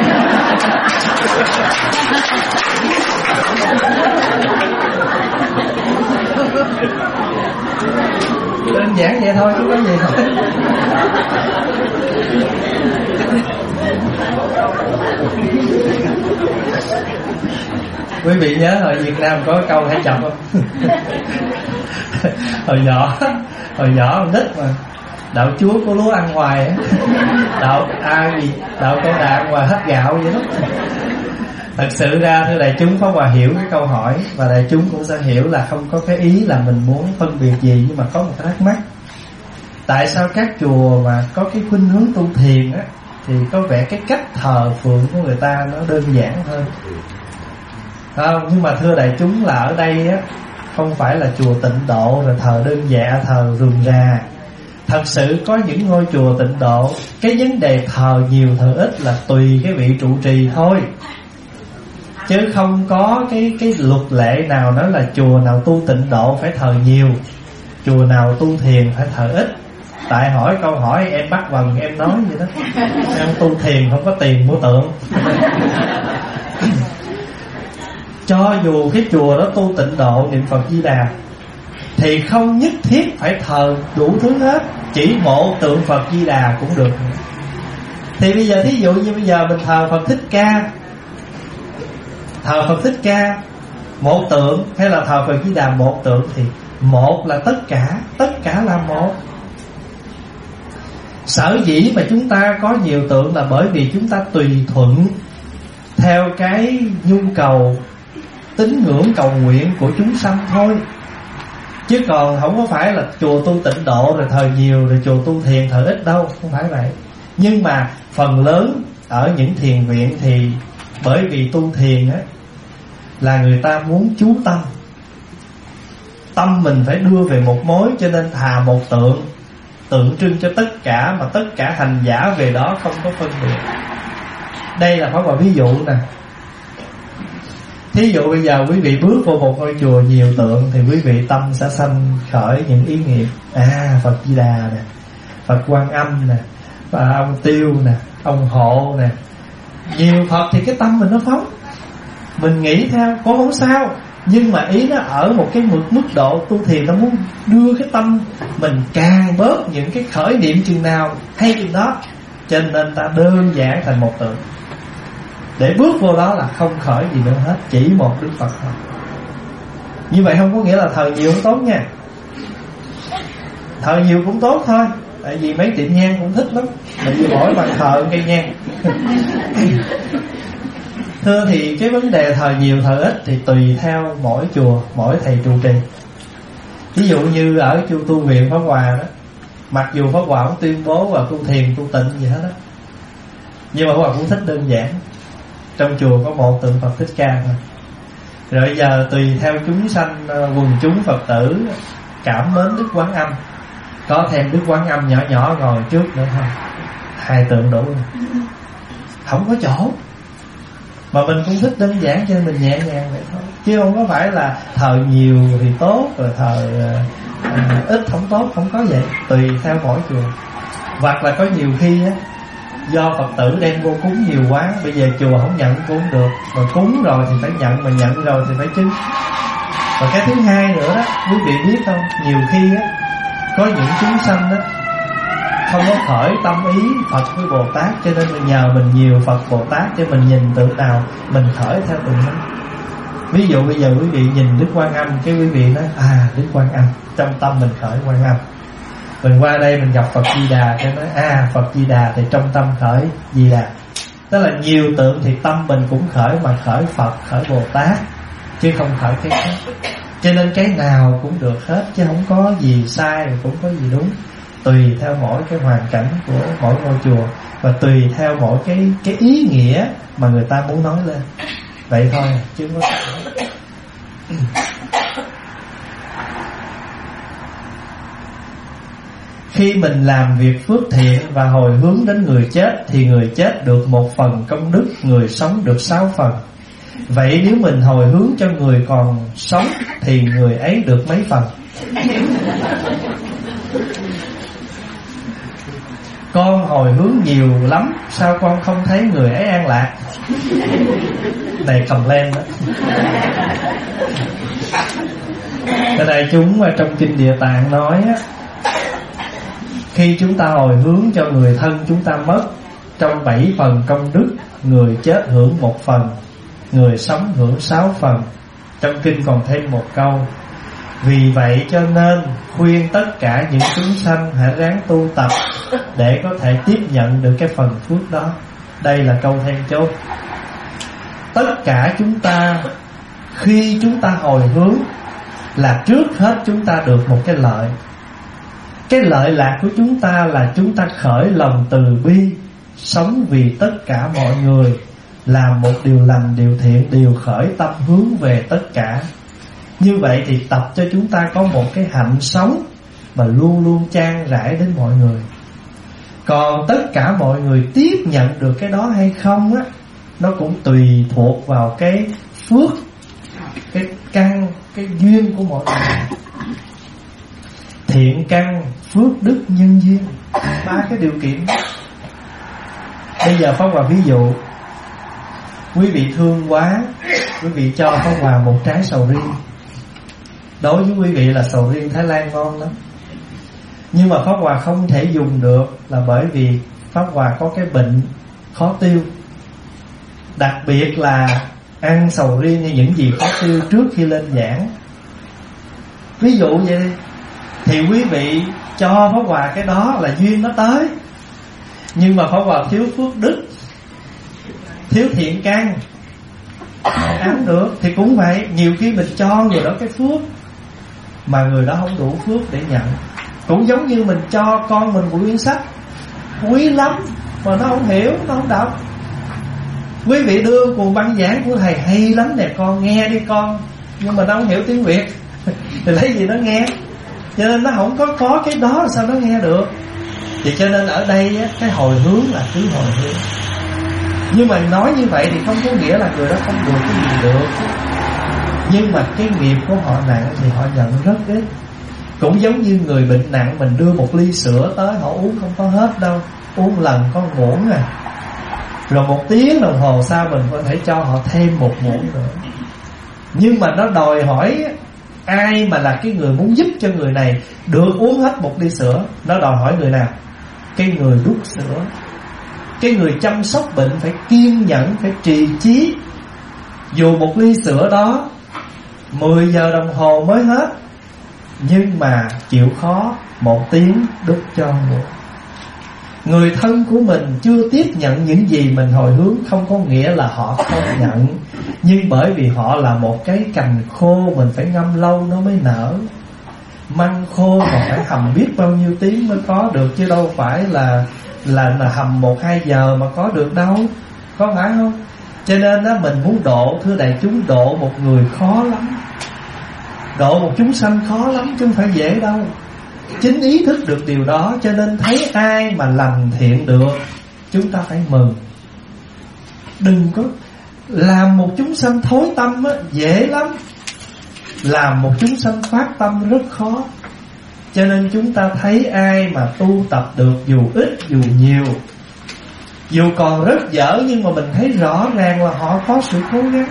Đơn giản vậy thôi, chứ có gì thôi. Quý vị nhớ hồi Việt Nam có câu hay chồng không? Hồi nhỏ, hồi nhỏ con nít mà đạo chúa có lúa ăn hoài á, đạo ai gì đạo con đà ăn hoài hết gạo vậy đó. Thật sự ra thưa đại chúng, Pháp Hòa hiểu cái câu hỏi, và đại chúng cũng sẽ hiểu là không có cái ý là mình muốn phân biệt gì, nhưng mà có một cái thắc mắc: tại sao các chùa mà có cái khuynh hướng tu thiền á thì có vẻ cái cách thờ phượng của người ta nó đơn giản hơn, không? Nhưng mà thưa đại chúng là ở đây á không phải là chùa Tịnh Độ rồi thờ đơn giản, thờ rườm rà. Thật sự có những ngôi chùa Tịnh Độ, cái vấn đề thờ nhiều thờ ít là tùy cái vị trụ trì thôi, chứ không có cái cái luật lệ nào nói là chùa nào tu Tịnh Độ phải thờ nhiều, chùa nào tu thiền phải thờ ít. Tại hỏi câu hỏi em bắt vần em nói vậy đó, em tu thiền không có tiền mua tượng. Cho dù cái chùa đó tu Tịnh Độ niệm Phật Di Đà thì không nhất thiết phải thờ đủ thứ hết, chỉ mộ tượng Phật Di Đà cũng được. Thì bây giờ thí dụ như bây giờ mình thờ Phật Thích Ca, thờ Phật Thích Ca một tượng, hay là thờ Phật Di Đà một tượng, thì một là tất cả, tất cả là một. Sở dĩ mà chúng ta có nhiều tượng là bởi vì chúng ta tùy thuận theo cái nhu cầu tín ngưỡng cầu nguyện của chúng sanh thôi, chứ còn không có phải là chùa tu Tịnh Độ rồi thờ nhiều, rồi chùa tu thiền thờ ít đâu, không phải vậy. Nhưng mà phần lớn ở những thiền viện thì bởi vì tu thiền á là người ta muốn chú tâm, tâm mình phải đưa về một mối, cho nên thà một tượng tượng trưng cho tất cả, mà tất cả hành giả về đó không có phân biệt. Đây là phải một ví dụ nè. Thí dụ bây giờ quý vị bước vô một ngôi chùa nhiều tượng thì quý vị tâm sẽ sanh khởi những ý niệm: à, Phật Di Đà nè, Phật Quan Âm nè, và ông Tiêu nè, ông Hộ nè. Nhiều Phật thì cái tâm mình nó phóng, mình nghĩ theo cũng không sao, nhưng mà ý nó ở một cái mức mức độ tu thiền, nó muốn đưa cái tâm mình càng bớt những cái khởi niệm chừng nào hay chừng đó, cho nên ta đơn giản thành một tượng, để bước vô đó là không khởi gì nữa hết, chỉ một Đức Phật thôi. Như vậy không có nghĩa là thờ nhiều cũng tốt nha, thờ nhiều cũng tốt thôi, tại vì mấy tiệm nhang cũng thích lắm, tại vì mỗi bàn thờ cây nhang. Thưa thì cái vấn đề thờ nhiều thờ ít thì tùy theo mỗi chùa, mỗi thầy trụ trì. Ví dụ như ở chùa tu viện Pháp Hòa đó, mặc dù Pháp Hòa cũng tuyên bố là tu thiền tu tịnh gì hết đó, nhưng mà Pháp Hòa cũng thích đơn giản. Trong chùa có một tượng Phật Thích Ca thôi. Rồi giờ tùy theo chúng sanh, quần chúng Phật tử cảm mến Đức Quán Âm, có thêm Đức Quán Âm nhỏ nhỏ ngồi trước nữa thôi, hai tượng đủ rồi, không có chỗ. Mà mình cũng thích đơn giản cho nên mình nhẹ nhàng vậy thôi, chứ không có phải là thờ nhiều thì tốt, rồi thờ uh, ít không tốt, không có vậy. Tùy theo mỗi chùa. Hoặc là có nhiều khi á, do Phật tử đem vô cúng nhiều quá, bây giờ chùa không nhận cũng không được, mà cúng rồi thì phải nhận, mà nhận rồi thì phải chứng. Và cái thứ hai nữa đó, quý vị biết không, nhiều khi á có những chúng sanh đó không có khởi tâm ý Phật với Bồ Tát, cho nên mình nhờ mình nhiều Phật Bồ Tát, cho mình nhìn tượng nào mình khởi theo tượng đó. Ví dụ bây giờ quý vị nhìn Đức Quan Âm, cái quý vị nói à Đức Quan Âm, trong tâm mình khởi Quan Âm. Mình qua đây mình gặp Phật Di Đà, cái nói à Phật Di Đà, thì trong tâm khởi Di Đà. Tức là nhiều tượng thì tâm mình cũng khởi, mà khởi Phật, khởi Bồ Tát, chứ không khởi cái khác. Cho nên cái nào cũng được hết, chứ không có gì sai, cũng có gì đúng. Tùy theo mỗi cái hoàn cảnh của mỗi ngôi chùa. và tùy theo mỗi cái cái ý nghĩa mà người ta muốn nói lên. Vậy thôi chứ không có. Khi mình làm việc phước thiện và hồi hướng đến người chết thì người chết được một phần công đức, người sống được sáu phần. Vậy nếu mình hồi hướng cho người còn sống thì người ấy được mấy phần? Con hồi hướng nhiều lắm, sao con không thấy người ấy an lạc? Này cầm lên đó. Ở đây chúng trong kinh Địa Tạng nói á, khi chúng ta hồi hướng cho người thân chúng ta mất, trong bảy phần công đức, người chết hưởng một phần, người sống hưởng sáu phần. Trong kinh còn thêm một câu: vì vậy cho nên khuyên tất cả những chúng sanh hãy ráng tu tập để có thể tiếp nhận được cái phần phước đó. Đây là câu then chốt. Tất cả chúng ta khi chúng ta hồi hướng là trước hết chúng ta được một cái lợi. Cái lợi lạc của chúng ta là chúng ta khởi lòng từ bi, sống vì tất cả mọi người, làm một điều lành, điều thiện, điều khởi tâm hướng về tất cả. Như vậy thì tập cho chúng ta có một cái hạnh sống mà luôn luôn chan rãi đến mọi người. Còn tất cả mọi người tiếp nhận được cái đó hay không á, nó cũng tùy thuộc vào cái phước, cái căn, cái duyên của mọi người. Thiện căn, phước đức, nhân duyên, ba cái điều kiện đó. Bây giờ Pháp Hòa ví dụ, quý vị thương quá, quý vị cho Pháp Hòa một trái sầu riêng. Đối với quý vị là sầu riêng Thái Lan ngon lắm, nhưng mà Pháp Hòa không thể dùng được là bởi vì Pháp Hòa có cái bệnh khó tiêu. Đặc biệt là ăn sầu riêng hay những gì khó tiêu trước khi lên giảng. Ví dụ vậy đi, thì quý vị cho Pháp Hòa cái đó là duyên nó tới, nhưng mà Pháp Hòa thiếu phước đức, thiếu thiện căn, ăn được. Thì cũng vậy, nhiều khi mình cho người đó cái phước mà người đó không đủ phước để nhận. Cũng giống như mình cho con mình một quyển sách quý lắm mà nó không hiểu, nó không đọc. Quý vị đưa cuốn băng giảng của thầy hay lắm nè con, nghe đi con, nhưng mà nó không hiểu tiếng Việt thì lấy gì nó nghe? Cho nên nó không có có cái đó sao nó nghe được. Thì cho nên ở đây á, cái hồi hướng là cứ hồi hướng. Nhưng mà nói như vậy thì không có nghĩa là người đó không được cái gì được. Nhưng mà cái nghiệp của họ nặng thì họ nhận rất ít. Cũng giống như người bệnh nặng, mình đưa một ly sữa tới, họ uống không có hết đâu, uống lần có muỗng à. Rồi một tiếng đồng hồ sau mình có thể cho họ thêm một muỗng nữa. Nhưng mà nó đòi hỏi ai mà là cái người muốn giúp cho người này được uống hết một ly sữa. Nó đòi hỏi người nào? Cái người đút sữa. Cái người chăm sóc bệnh phải kiên nhẫn, phải trì trí. Dù một ly sữa đó mười giờ đồng hồ mới hết, nhưng mà chịu khó một tiếng đút cho người. Người thân của mình chưa tiếp nhận những gì mình hồi hướng không có nghĩa là họ không nhận. Nhưng bởi vì họ là một cái cành khô, mình phải ngâm lâu nó mới nở. Măng khô mà phải hầm biết bao nhiêu tiếng mới có được, chứ đâu phải là là, là hầm một hai giờ mà có được đâu, có phải không? Cho nên đó, mình muốn độ, thưa đại chúng, độ một người khó lắm, độ một chúng sanh khó lắm chứ không phải dễ đâu. Chính ý thức được điều đó, cho nên thấy ai mà lành thiện được, chúng ta phải mừng. Đừng có làm một chúng sanh thối tâm á, dễ lắm. Làm một chúng sanh phát tâm rất khó. Cho nên chúng ta thấy ai mà tu tập được, dù ít dù nhiều, dù còn rất dở, nhưng mà mình thấy rõ ràng là họ có sự cố gắng.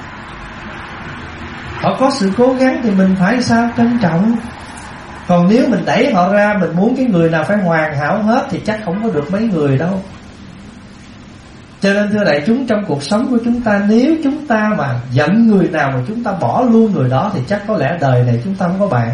Họ có sự cố gắng thì mình phải sao? Trân trọng. Còn nếu mình đẩy họ ra, mình muốn cái người nào phải hoàn hảo hết thì chắc không có được mấy người đâu. Cho nên thưa đại chúng, trong cuộc sống của chúng ta, nếu chúng ta mà giận người nào mà chúng ta bỏ luôn người đó thì chắc có lẽ đời này chúng ta không có bạn.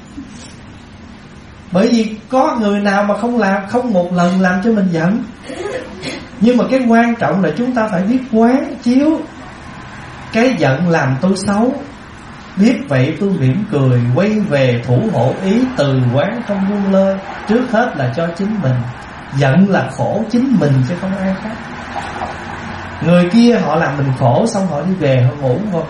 Bởi vì có người nào mà không làm, không một lần làm cho mình giận. Nhưng mà cái quan trọng là chúng ta phải biết quán chiếu. Cái giận làm tôi xấu, biết vậy tôi mỉm cười, quay về thủ hộ ý từ quán không buông lơi. Trước hết là cho chính mình. Giận là khổ chính mình chứ không ai khác. Người kia họ làm mình khổ, xong họ đi về họ ngủ không?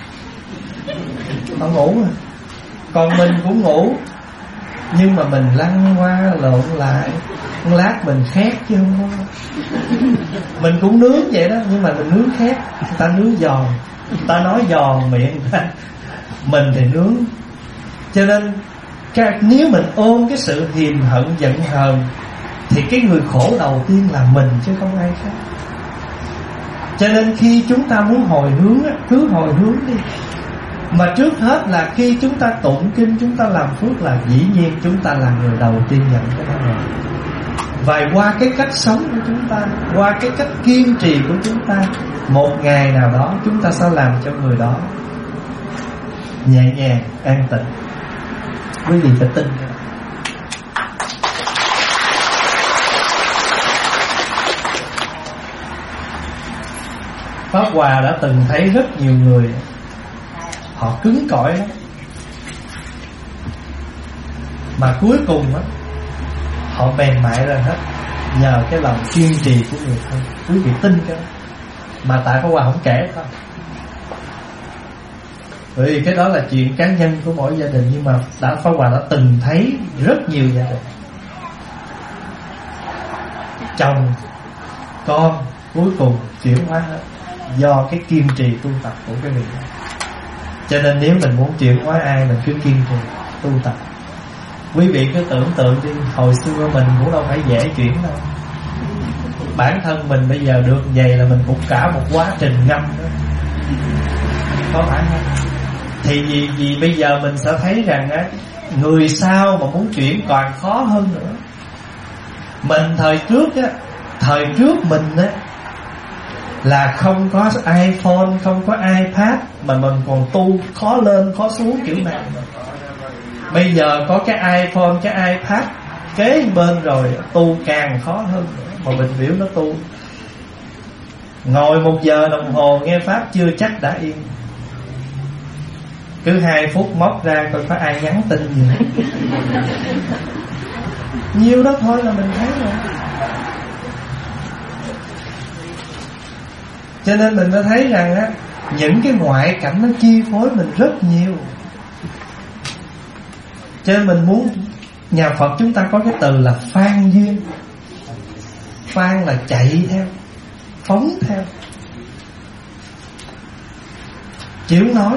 Họ ngủ rồi. Còn mình cũng ngủ, nhưng mà mình lăn qua lộn lại, một lát mình khét chứ không có. Mình cũng nướng vậy đó, nhưng mà mình nướng khét. Người ta nướng giòn, người ta nói giòn miệng người ta, mình thì nướng. Cho nên nếu mình ôm cái sự hiềm hận giận hờn thì cái người khổ đầu tiên là mình chứ không ai khác. Cho nên khi chúng ta muốn hồi hướng, cứ hồi hướng đi. Mà trước hết là khi chúng ta tụng kinh, chúng ta làm phước là dĩ nhiên chúng ta là người đầu tiên nhận cái đó rồi. Và qua cái cách sống của chúng ta, qua cái cách kiên trì của chúng ta, một ngày nào đó chúng ta sẽ làm cho người đó nhẹ nhàng, an tịnh. Quý vị phải tin cái đó. Pháp Hòa đã từng thấy rất nhiều người họ cứng cỏi lắm, mà cuối cùng á họ mềm mại ra hết nhờ cái lòng kiên trì của người thân. Quý vị tin cái đó. Mà tại Pháp Hòa không kể thôi, bởi vì cái đó là chuyện cá nhân của mỗi gia đình. Nhưng mà đã Pháp Hòa đã từng thấy rất nhiều gia đình, chồng con cuối cùng chuyển hóa hết do cái kiên trì tu tập của cái người đó. Cho nên nếu mình muốn chuyển hóa ai, mình cứ kiên trì tu tập. Quý vị cứ tưởng tượng đi, hồi xưa mình cũng đâu phải dễ chuyển đâu. Bản thân mình bây giờ được vậy là mình cũng cả một quá trình ngâm đó, có phải không? Thì vì, vì bây giờ mình sẽ thấy rằng á, người sau mà muốn chuyển còn khó hơn nữa. Mình thời trước á, thời trước mình á là không có iPhone, không có iPad, mà mình còn tu khó lên khó xuống kiểu nào. Bây giờ có cái iPhone, cái iPad kế bên rồi, tu càng khó hơn nữa. Mà mình biểu nó tu ngồi một giờ đồng hồ nghe pháp chưa chắc đã yên. Cứ hai phút móc ra coi có ai nhắn tin gì. Nhiêu đó thôi là mình thấy rồi. Cho nên mình mới thấy rằng á, những cái ngoại cảnh nó chi phối mình rất nhiều. Cho nên mình muốn, nhà Phật chúng ta có cái từ là phan duyên. Phan là chạy theo, phóng theo, chịu nói.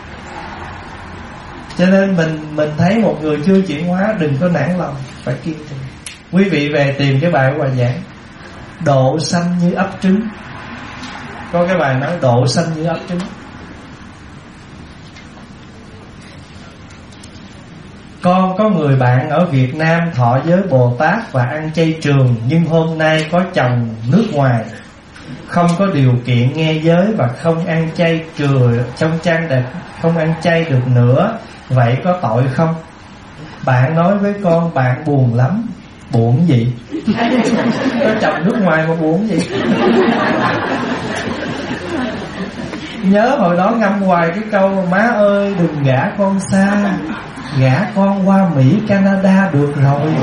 Cho nên mình mình thấy một người chưa chuyển hóa, đừng có nản lòng, phải kiên trì. Quý vị về tìm cái bài của Hòa giảng độ sanh như ấp trứng. Có cái bài nói độ sanh như ấp trứng. Con có người bạn ở Việt Nam thọ giới Bồ Tát và ăn chay trường, nhưng hôm nay có chồng nước ngoài, không có điều kiện nghe giới và không ăn chay trường trong trang đẹp, không ăn chay được nữa. Vậy có tội không? Bạn nói với con bạn buồn lắm. Buồn gì? Có chồng nước ngoài mà buồn gì? Nhớ hồi đó ngâm hoài cái câu má ơi đừng gả con xa, gả con qua Mỹ Canada được rồi.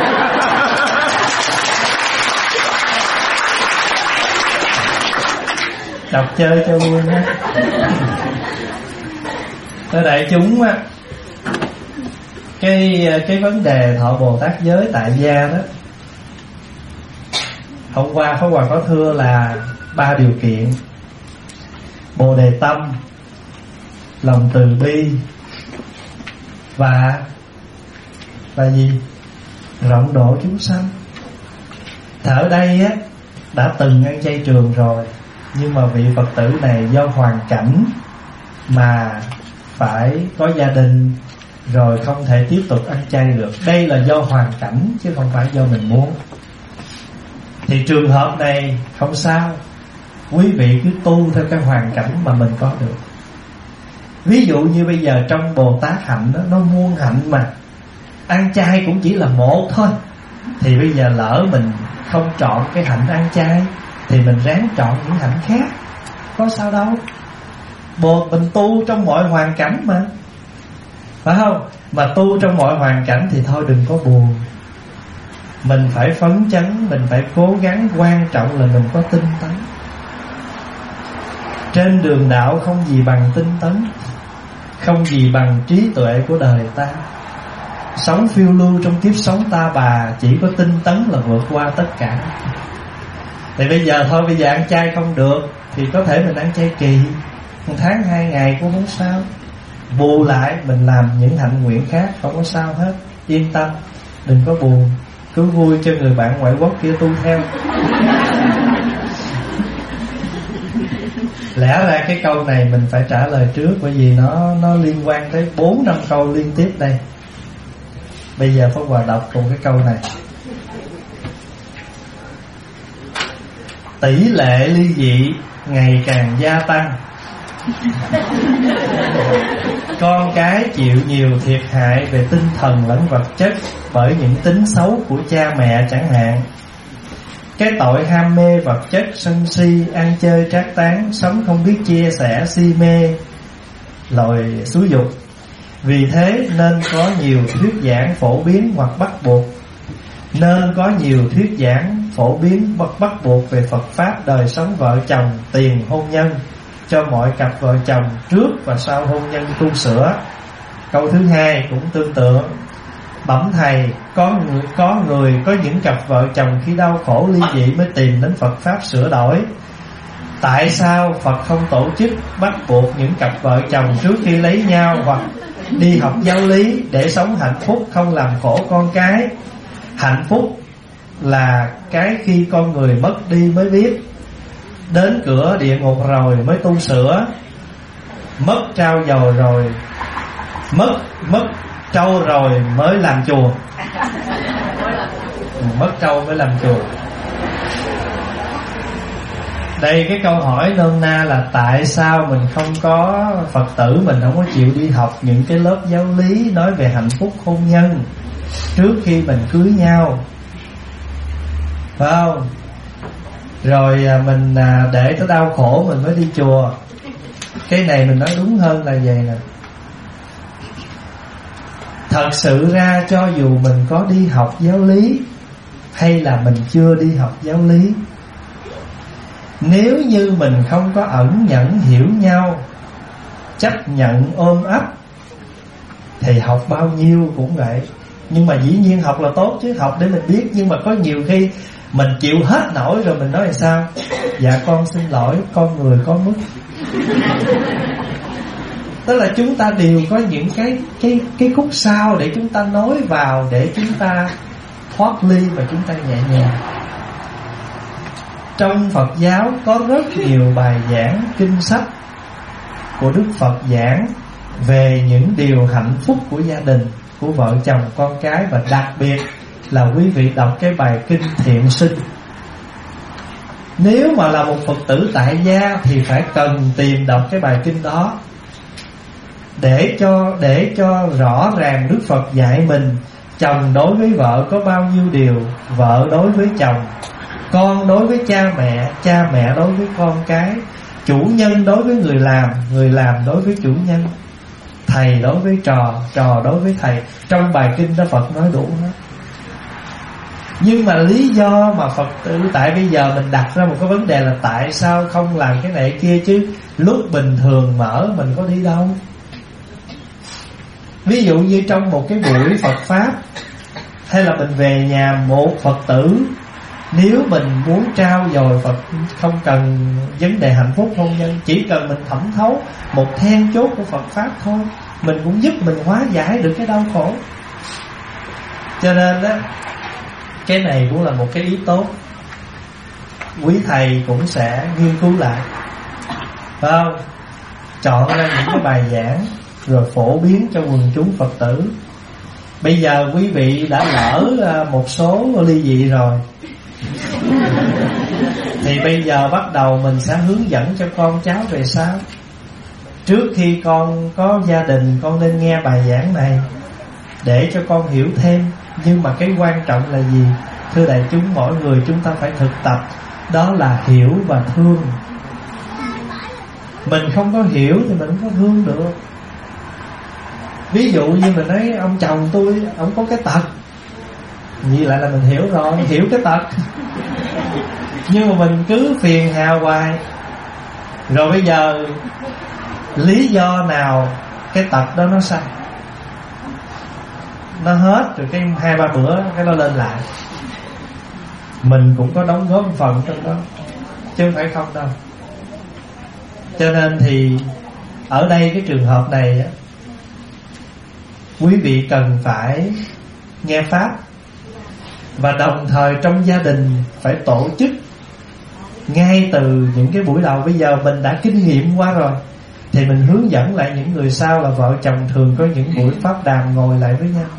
Đọc chơi cho vui nha. Thưa đại chúng á, cái cái vấn đề thọ Bồ Tát giới tại gia đó, hôm qua Pháp Hòa có thưa là ba điều kiện: Bồ đề tâm, lòng từ bi, và là gì? Rộng độ chúng sanh. Ở đây á đã từng ăn chay trường rồi, nhưng mà vị Phật tử này do hoàn cảnh mà phải có gia đình rồi không thể tiếp tục ăn chay được. Đây là do hoàn cảnh chứ không phải do mình muốn. Thì trường hợp này không sao, quý vị cứ tu theo cái hoàn cảnh mà mình có được. Ví dụ như bây giờ trong Bồ Tát hạnh đó, nó muôn hạnh mà, ăn chay cũng chỉ là một thôi. Thì bây giờ lỡ mình không chọn cái hạnh ăn chay thì mình ráng chọn những hạnh khác, có sao đâu. Bồ mình tu trong mọi hoàn cảnh mà, phải không? Mà tu trong mọi hoàn cảnh thì thôi đừng có buồn. mình phải phấn chấn, mình phải cố gắng. Quan trọng là mình có tinh tấn. Trên đường đạo không gì bằng tinh tấn, không gì bằng trí tuệ của đời ta. Sống phiêu lưu trong kiếp sống ta bà, chỉ có tinh tấn là vượt qua tất cả. Thì bây giờ thôi, bây giờ ăn chay không được thì có thể mình ăn chay kỳ, một tháng hai ngày cũng không sao. Bù lại mình làm những hạnh nguyện khác, không có sao hết. Yên tâm, đừng có buồn, cứ vui cho người bạn ngoại quốc kia tu theo. Lẽ ra cái câu này mình phải trả lời trước, bởi vì nó nó liên quan tới bốn năm câu liên tiếp đây. Bây giờ Pháp Hòa đọc cùng cái câu này. Tỷ lệ ly dị ngày càng gia tăng, con cái chịu nhiều thiệt hại về tinh thần lẫn vật chất bởi những tính xấu của cha mẹ chẳng hạn. Cái tội ham mê vật chất, sân si, ăn chơi trác tán, sống không biết chia sẻ, si mê, lòi xúi dục. Vì thế nên có nhiều thuyết giảng phổ biến hoặc bắt buộc Nên có nhiều thuyết giảng phổ biến bắt, bắt buộc về Phật Pháp, đời sống vợ chồng, tiền, hôn nhân cho mọi cặp vợ chồng trước và sau hôn nhân tu sửa. Câu thứ hai cũng tương tự. Bẩm thầy, có người, có người có những cặp vợ chồng khi đau khổ ly dị mới tìm đến Phật Pháp sửa đổi. Tại sao Phật không tổ chức bắt buộc những cặp vợ chồng trước khi lấy nhau hoặc đi học giáo lý để sống hạnh phúc, không làm khổ con cái? Hạnh phúc là cái khi con người mất đi mới biết. Đến cửa địa ngục rồi mới tu sửa. Mất trao dồi rồi Mất mất trâu rồi mới làm chùa. Mất trâu mới làm chùa. Đây, cái câu hỏi nôm na là tại sao mình không có Phật tử, mình không có chịu đi học những cái lớp giáo lý nói về hạnh phúc hôn nhân trước khi mình cưới nhau, phải không? Rồi mình để tới đau khổ mình mới đi chùa. Cái này mình nói đúng hơn là vậy nè. Thật sự ra cho dù mình có đi học giáo lý hay là mình chưa đi học giáo lý, nếu như mình không có ẩn nhẫn hiểu nhau, chấp nhận ôm ấp, thì học bao nhiêu cũng vậy. Nhưng mà dĩ nhiên học là tốt chứ, học để mình biết. Nhưng mà có nhiều khi mình chịu hết nổi rồi mình nói là sao? Dạ con xin lỗi, con người có mức. Tức là chúng ta đều có những cái cái cái khúc sau để chúng ta nói vào, để chúng ta thoát ly và chúng ta nhẹ nhàng. Trong Phật giáo có rất nhiều bài giảng, kinh sách của Đức Phật giảng về những điều hạnh phúc của gia đình, của vợ chồng con cái. Và đặc biệt là quý vị đọc cái bài kinh Thiện Sinh. Nếu mà là một Phật tử tại gia thì phải cần tìm đọc cái bài kinh đó, để cho để cho rõ ràng Đức Phật dạy mình chồng đối với vợ có bao nhiêu điều, vợ đối với chồng, con đối với cha mẹ, cha mẹ đối với con cái, chủ nhân đối với người làm, người làm đối với chủ nhân, thầy đối với trò, trò đối với thầy. Trong bài kinh đó Phật nói đủ hết. Nhưng mà lý do mà Phật tử tại bây giờ mình đặt ra một cái vấn đề là tại sao không làm cái này kia chứ? Lúc bình thường mở mình có đi đâu. Ví dụ như trong một cái buổi Phật Pháp, hay là mình về nhà một Phật tử, nếu mình muốn trao dồi Phật, không cần vấn đề hạnh phúc hôn nhân, chỉ cần mình thẩm thấu một then chốt của Phật Pháp thôi, mình cũng giúp mình hóa giải được cái đau khổ. Cho nên đó, cái này cũng là một cái ý tốt. Quý thầy cũng sẽ nghiên cứu lại, phải không? Chọn ra những cái bài giảng rồi phổ biến cho quần chúng Phật tử. Bây giờ quý vị đã lỡ một số ly dị rồi, thì bây giờ bắt đầu mình sẽ hướng dẫn cho con cháu về sau. Trước khi con có gia đình, con nên nghe bài giảng này để cho con hiểu thêm. Nhưng mà cái quan trọng là gì? Thưa đại chúng, mỗi người chúng ta phải thực tập, đó là hiểu và thương. Mình không có hiểu thì mình không có thương được. Ví dụ như mình nói ông chồng tôi, ông có cái tật, Như lại là mình hiểu rồi, hiểu cái tật. Nhưng mà mình cứ phiền hà hoài. Rồi bây giờ lý do nào cái tật đó nó sanh, nó hết rồi cái hai ba bữa cái nó lên lại. Mình cũng có đóng góp một phần trong đó, chứ không phải không đâu. Cho nên thì ở đây cái trường hợp này á, quý vị cần phải nghe pháp. Và đồng thời trong gia đình phải tổ chức ngay từ những cái buổi đầu. Bây giờ mình đã kinh nghiệm qua rồi thì mình hướng dẫn lại những người sau là vợ chồng thường có những buổi pháp đàm ngồi lại với nhau.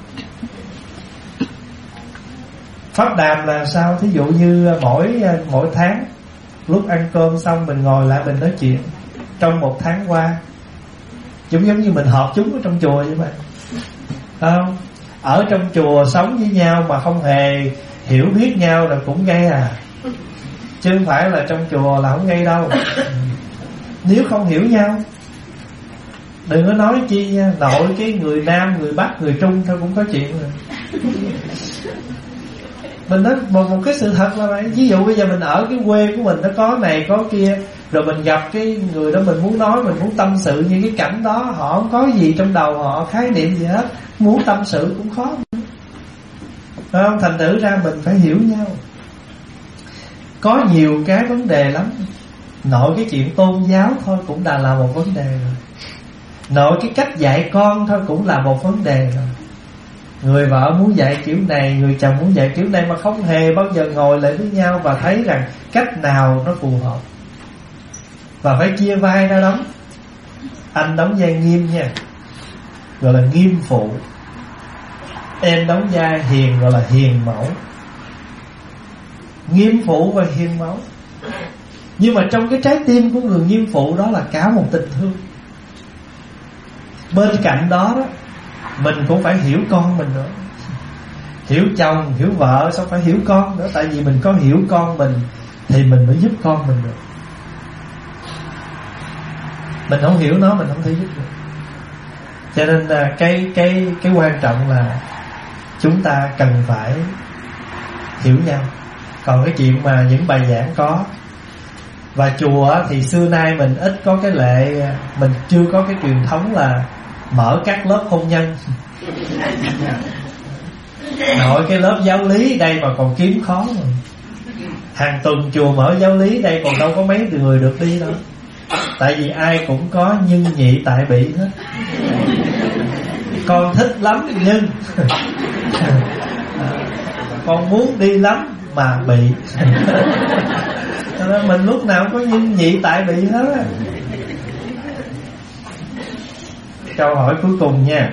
Pháp đàm là sao? Thí dụ như mỗi mỗi tháng lúc ăn cơm xong mình ngồi lại mình nói chuyện trong một tháng qua, giống giống như mình họp chúng ở trong chùa vậy mà, không? Ở trong chùa sống với nhau mà không hề hiểu biết nhau là cũng gây à, chứ không phải là trong chùa là không gây đâu. Nếu không hiểu nhau, đừng có nói chi nha, nội cái người Nam, người Bắc, người Trung thôi cũng có chuyện rồi. Mình nói một, một cái sự thật là vậy. Ví dụ bây giờ mình ở cái quê của mình, nó có này có kia, rồi mình gặp cái người đó, mình muốn nói, mình muốn tâm sự, như cái cảnh đó họ không có gì trong đầu họ, khái niệm gì hết, muốn tâm sự cũng khó, phải không? Thành thử ra mình phải hiểu nhau. Có nhiều cái vấn đề lắm. Nội cái chuyện tôn giáo thôi cũng đã là một vấn đề rồi. Nội cái cách dạy con thôi cũng là một vấn đề rồi. Người vợ muốn dạy kiểu này, người chồng muốn dạy kiểu này, mà không hề bao giờ ngồi lại với nhau và thấy rằng cách nào nó phù hợp. Và phải chia vai ra đóng. Anh đóng vai nghiêm nha, gọi là nghiêm phụ. Em đóng vai hiền, gọi là hiền mẫu. Nghiêm phụ và hiền mẫu. Nhưng mà trong cái trái tim của người nghiêm phụ đó là cả một tình thương. Bên cạnh đó đó, mình cũng phải hiểu con mình nữa. Hiểu chồng, hiểu vợ, sao phải hiểu con nữa. Tại vì mình có hiểu con mình thì mình mới giúp con mình được. Mình không hiểu nó, mình không thể giúp được. Cho nên là cái, cái, cái quan trọng là chúng ta cần phải hiểu nhau. Còn cái chuyện mà những bài giảng có. Và chùa thì xưa nay mình ít có cái lệ, mình chưa có cái truyền thống là mở các lớp hôn nhân. Nội cái lớp giáo lý đây mà còn kiếm khó rồi. Hàng tuần chùa mở giáo lý đây còn đâu có mấy người được đi đâu. Tại vì ai cũng có nhân nhị tại bị hết. Con thích lắm nhưng con muốn đi lắm mà bị. Cho nên mình lúc nào có nhân nhị tại bị hết á. Câu hỏi cuối cùng nha.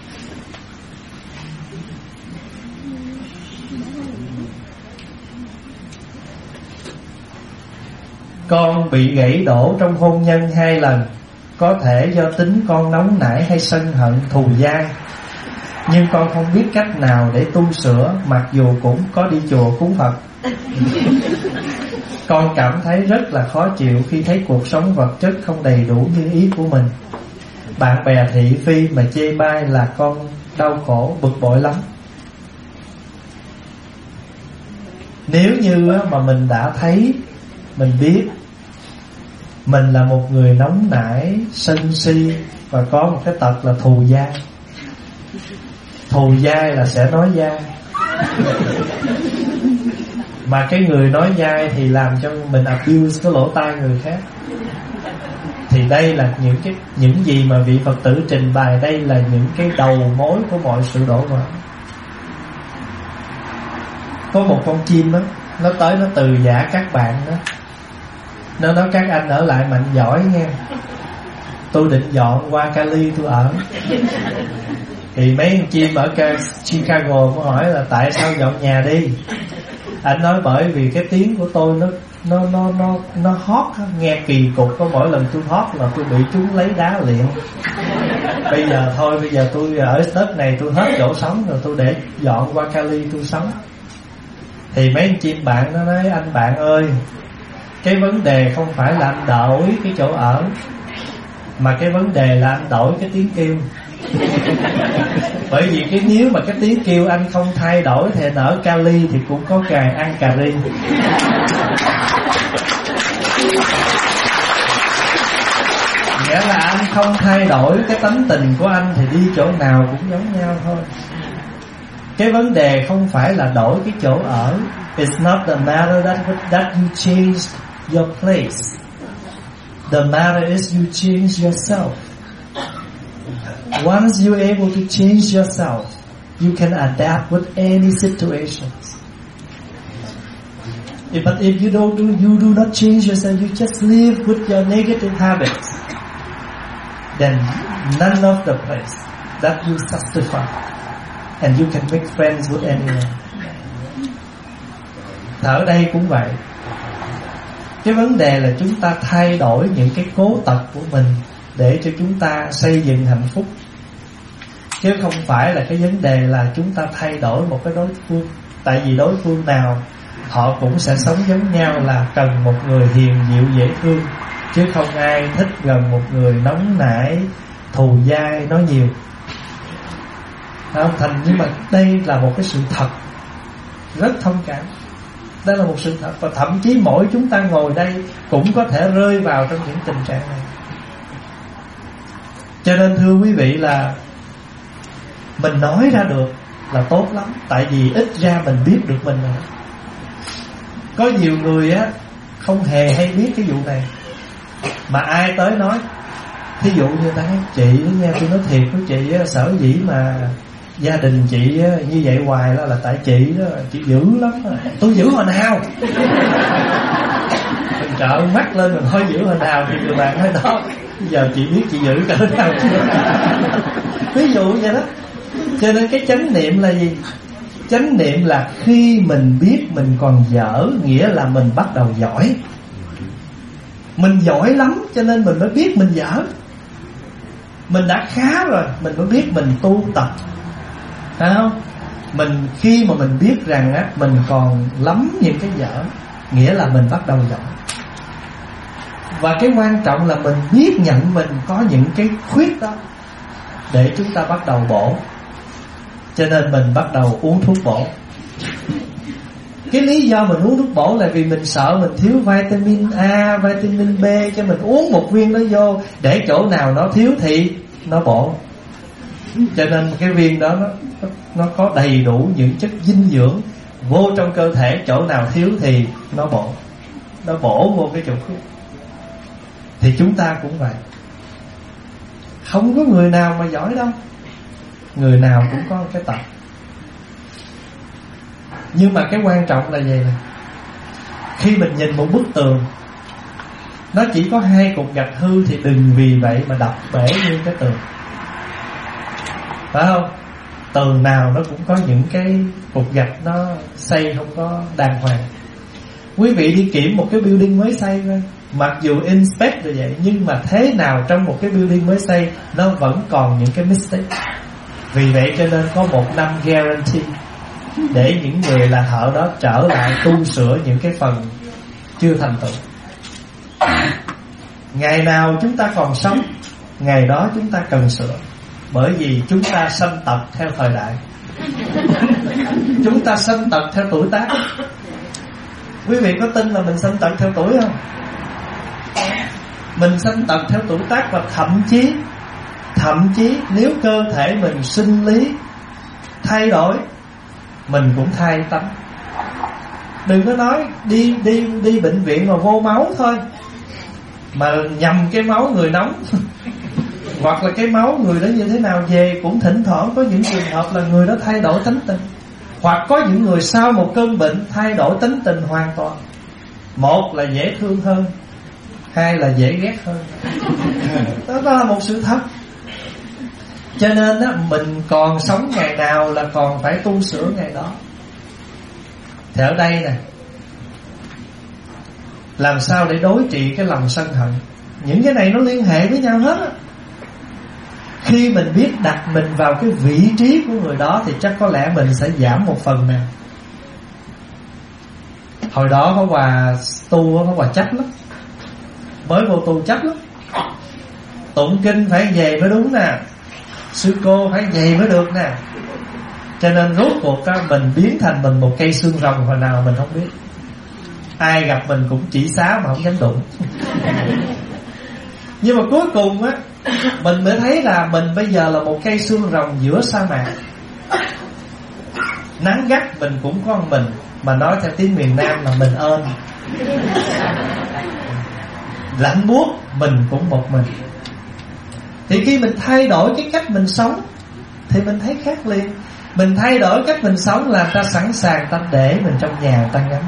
Con bị gãy đổ trong hôn nhân hai lần. Có thể do tính con nóng nảy hay sân hận thù dai, nhưng con không biết cách nào để tu sửa, mặc dù cũng có đi chùa cúng Phật. Con cảm thấy rất là khó chịu khi thấy cuộc sống vật chất không đầy đủ như ý của mình. Bạn bè thị phi mà chê bai là con đau khổ, bực bội lắm. Nếu như mà mình đã thấy, mình biết mình là một người nóng nảy, sân si và có một cái tật là thù dai. Thù dai là sẽ nói dai. Mà cái người nói dai thì làm cho mình abuse cái lỗ tai người khác. Thì đây là những cái những gì mà vị Phật tử trình bày, đây là những cái đầu mối của mọi sự đổ vỡ. Có một con chim đó, nó tới nó từ giả các bạn đó. Nó nói các anh ở lại mạnh giỏi nha, tôi định dọn qua Cali tôi ở. Thì mấy con chim ở Chicago có hỏi là tại sao dọn nhà đi. Anh nói bởi vì cái tiếng của tôi nó nó nó nó nó hót, nghe kỳ cục, có mỗi lần tôi hót là tôi bị chúng lấy đá liền. Bây giờ thôi, bây giờ tôi ở đất này tôi hết chỗ sống rồi, tôi để dọn qua Cali tôi sống. Thì mấy con chim bạn nó nói anh bạn ơi, cái vấn đề không phải là anh đổi cái chỗ ở, mà cái vấn đề là anh đổi cái tiếng kêu. Bởi vì cái nếu mà cái tiếng kêu anh không thay đổi thì nở kali thì cũng có cài ăn cà ri. Nghĩa là anh không thay đổi cái tánh tình của anh thì đi chỗ nào cũng giống nhau thôi. Cái vấn đề không phải là đổi cái chỗ ở. It's not the matter that, that you change your place. The matter is you change yourself. Once you're able to change yourself, you can adapt with any situations. If, but if you don't do, you do not change yourself, you just live with your negative habits, then none of the place that you justify, and you can make friends with anyone. Ở đây cũng vậy. Cái vấn đề là chúng ta thay đổi những cái cố tật của mình để cho chúng ta xây dựng hạnh phúc, chứ không phải là cái vấn đề là chúng ta thay đổi một cái đối phương. Tại vì đối phương nào họ cũng sẽ sống giống nhau, là cần một người hiền dịu dễ thương, chứ không ai thích gần một người nóng nảy, thù dai, nói nhiều. Không thành, nhưng mà đây là một cái sự thật rất thông cảm. Đây là một sự thật, và thậm chí mỗi chúng ta ngồi đây cũng có thể rơi vào trong những tình trạng này. Cho nên thưa quý vị là mình nói ra được là tốt lắm, tại vì ít ra mình biết được mình rồi. Có nhiều người á không hề hay biết cái vụ này, mà ai tới nói, thí dụ như ta nói chị nghe tôi nói thiệt với chị á, sở dĩ mà gia đình chị á, như vậy hoài đó là tại chị đó, chị dữ lắm đó. Tôi dữ hồi nào? Mình trợn mắt lên mình thôi dữ hồi nào thì người bạn nói đó, giờ chị biết chị dữ cỡ nào chưa? Ví dụ vậy đó. Cho nên cái chánh niệm là gì? Chánh niệm là khi mình biết mình còn dở, nghĩa là mình bắt đầu giỏi. Mình giỏi lắm cho nên mình mới biết mình dở. Mình đã khá rồi mình mới biết mình tu tập, phải không? Mình khi mà mình biết rằng á mình còn lắm những cái dở, nghĩa là mình bắt đầu giỏi. Và cái quan trọng là mình biết nhận mình có những cái khuyết đó để chúng ta bắt đầu bổ. Cho nên mình bắt đầu uống thuốc bổ. Cái lý do mình uống thuốc bổ là vì mình sợ mình thiếu vitamin A, vitamin B, cho mình uống một viên đó vô, để chỗ nào nó thiếu thì nó bổ. Cho nên cái viên đó nó, nó có đầy đủ những chất dinh dưỡng vô trong cơ thể, chỗ nào thiếu thì nó bổ. Nó bổ vô cái chỗ khuyết. Thì chúng ta cũng vậy. Không có người nào mà giỏi đâu, người nào cũng có cái tật. Nhưng mà cái quan trọng là gì nè, khi mình nhìn một bức tường nó chỉ có hai cục gạch hư thì đừng vì vậy mà đập bể nguyên cái tường, phải không? Tường nào nó cũng có những cái cục gạch nó xây không có đàng hoàng. Quý vị đi kiểm một cái building mới xây thôi, mặc dù inspect rồi vậy, nhưng mà thế nào trong một cái building mới xây nó vẫn còn những cái mistake. Vì vậy cho nên có một năm guarantee để những người là thợ đó trở lại tu sửa những cái phần chưa thành tựu. Ngày nào chúng ta còn sống, ngày đó chúng ta cần sửa. Bởi vì chúng ta sanh tật theo thời đại, chúng ta sanh tật theo tuổi tác. Quý vị có tin là mình sanh tật theo tuổi không? Mình sanh tật theo tuổi tác, và thậm chí Thậm chí nếu cơ thể mình sinh lý thay đổi, mình cũng thay tánh. Đừng có nói đi đi đi bệnh viện mà vô máu thôi, mà nhầm cái máu người nóng hoặc là cái máu người đó như thế nào về, cũng thỉnh thoảng có những trường hợp là người đó thay đổi tánh tình. Hoặc có những người sau một cơn bệnh thay đổi tánh tình hoàn toàn. Một là dễ thương hơn, hai là dễ ghét hơn. Đó là một sự thật. Cho nên á, mình còn sống ngày nào là còn phải tu sửa ngày đó. Thì ở đây nè, làm sao để đối trị cái lòng sân hận? Những cái này nó liên hệ với nhau hết á. Khi mình biết đặt mình vào cái vị trí của người đó thì chắc có lẽ mình sẽ giảm một phần nào. Hồi đó có Hòa tu, có Hòa chấp lắm. Mới vô tu chấp lắm. Tụng kinh phải về mới đúng nè. Sư cô phải vậy mới được nè. Cho nên rốt cuộc á, mình biến thành mình một cây xương rồng hồi nào mình không biết. Ai gặp mình cũng chỉ xá mà không dám đụng. Nhưng mà cuối cùng á, mình mới thấy là mình bây giờ là một cây xương rồng giữa sa mạc. Nắng gắt mình cũng có mình, mà nói theo tiếng miền Nam là mình ơn. Lạnh buốt mình cũng một mình. Thì khi mình thay đổi cái cách mình sống thì mình thấy khác liền. Mình thay đổi cách mình sống là ta sẵn sàng ta để mình trong nhà ta ngắm.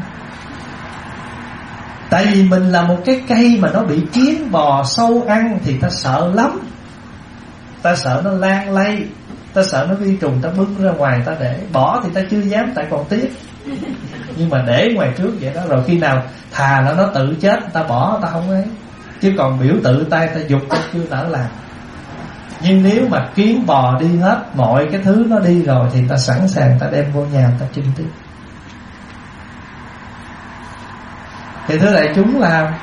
Tại vì mình là một cái cây mà nó bị kiến bò sâu ăn thì ta sợ lắm. Ta sợ nó lan lây, ta sợ nó vi trùng, ta bưng ra ngoài ta để. Bỏ thì ta chưa dám tại còn tiếc, nhưng mà để ngoài trước vậy đó. Rồi khi nào thà là nó tự chết ta bỏ, ta không ấy. Chứ còn biểu tự tay ta dục ta chưa nỡ làm. Nhưng nếu mà kiến bò đi hết, mọi cái thứ nó đi rồi thì ta sẵn sàng ta đem vô nhà ta trưng tiếp. Thì thưa đại chúng là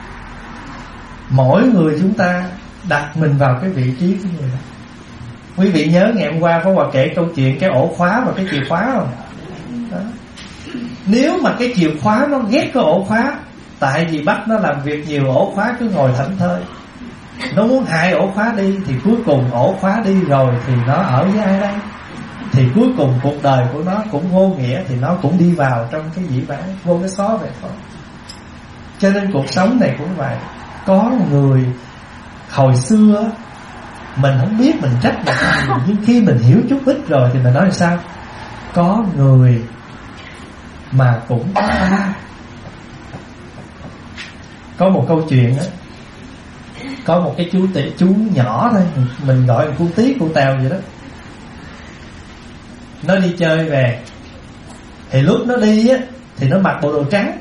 mỗi người chúng ta đặt mình vào cái vị trí của người đó. Quý vị nhớ ngày hôm qua có Hòa kể câu chuyện cái ổ khóa và cái chìa khóa không? Đó. Nếu mà cái chìa khóa nó ghét cái ổ khóa, tại vì bắt nó làm việc nhiều, ổ khóa cứ ngồi thảnh thơi, nó muốn hại ổ khóa đi, thì cuối cùng ổ khóa đi rồi thì nó ở với ai đây? Thì cuối cùng cuộc đời của nó cũng vô nghĩa, thì nó cũng đi vào trong cái dĩ vãng, vô cái xó về thôi. Cho nên cuộc sống này cũng vậy. Có người hồi xưa mình không biết mình trách là sao, nhưng khi mình hiểu chút ít rồi thì mình nói là sao? Có người mà cũng có ta. Có một câu chuyện đó, có một cái chú tỷ, chú nhỏ thôi, mình gọi là cô Tí, cô Tèo vậy đó. Nó đi chơi về, thì lúc nó đi á thì nó mặc bộ đồ trắng.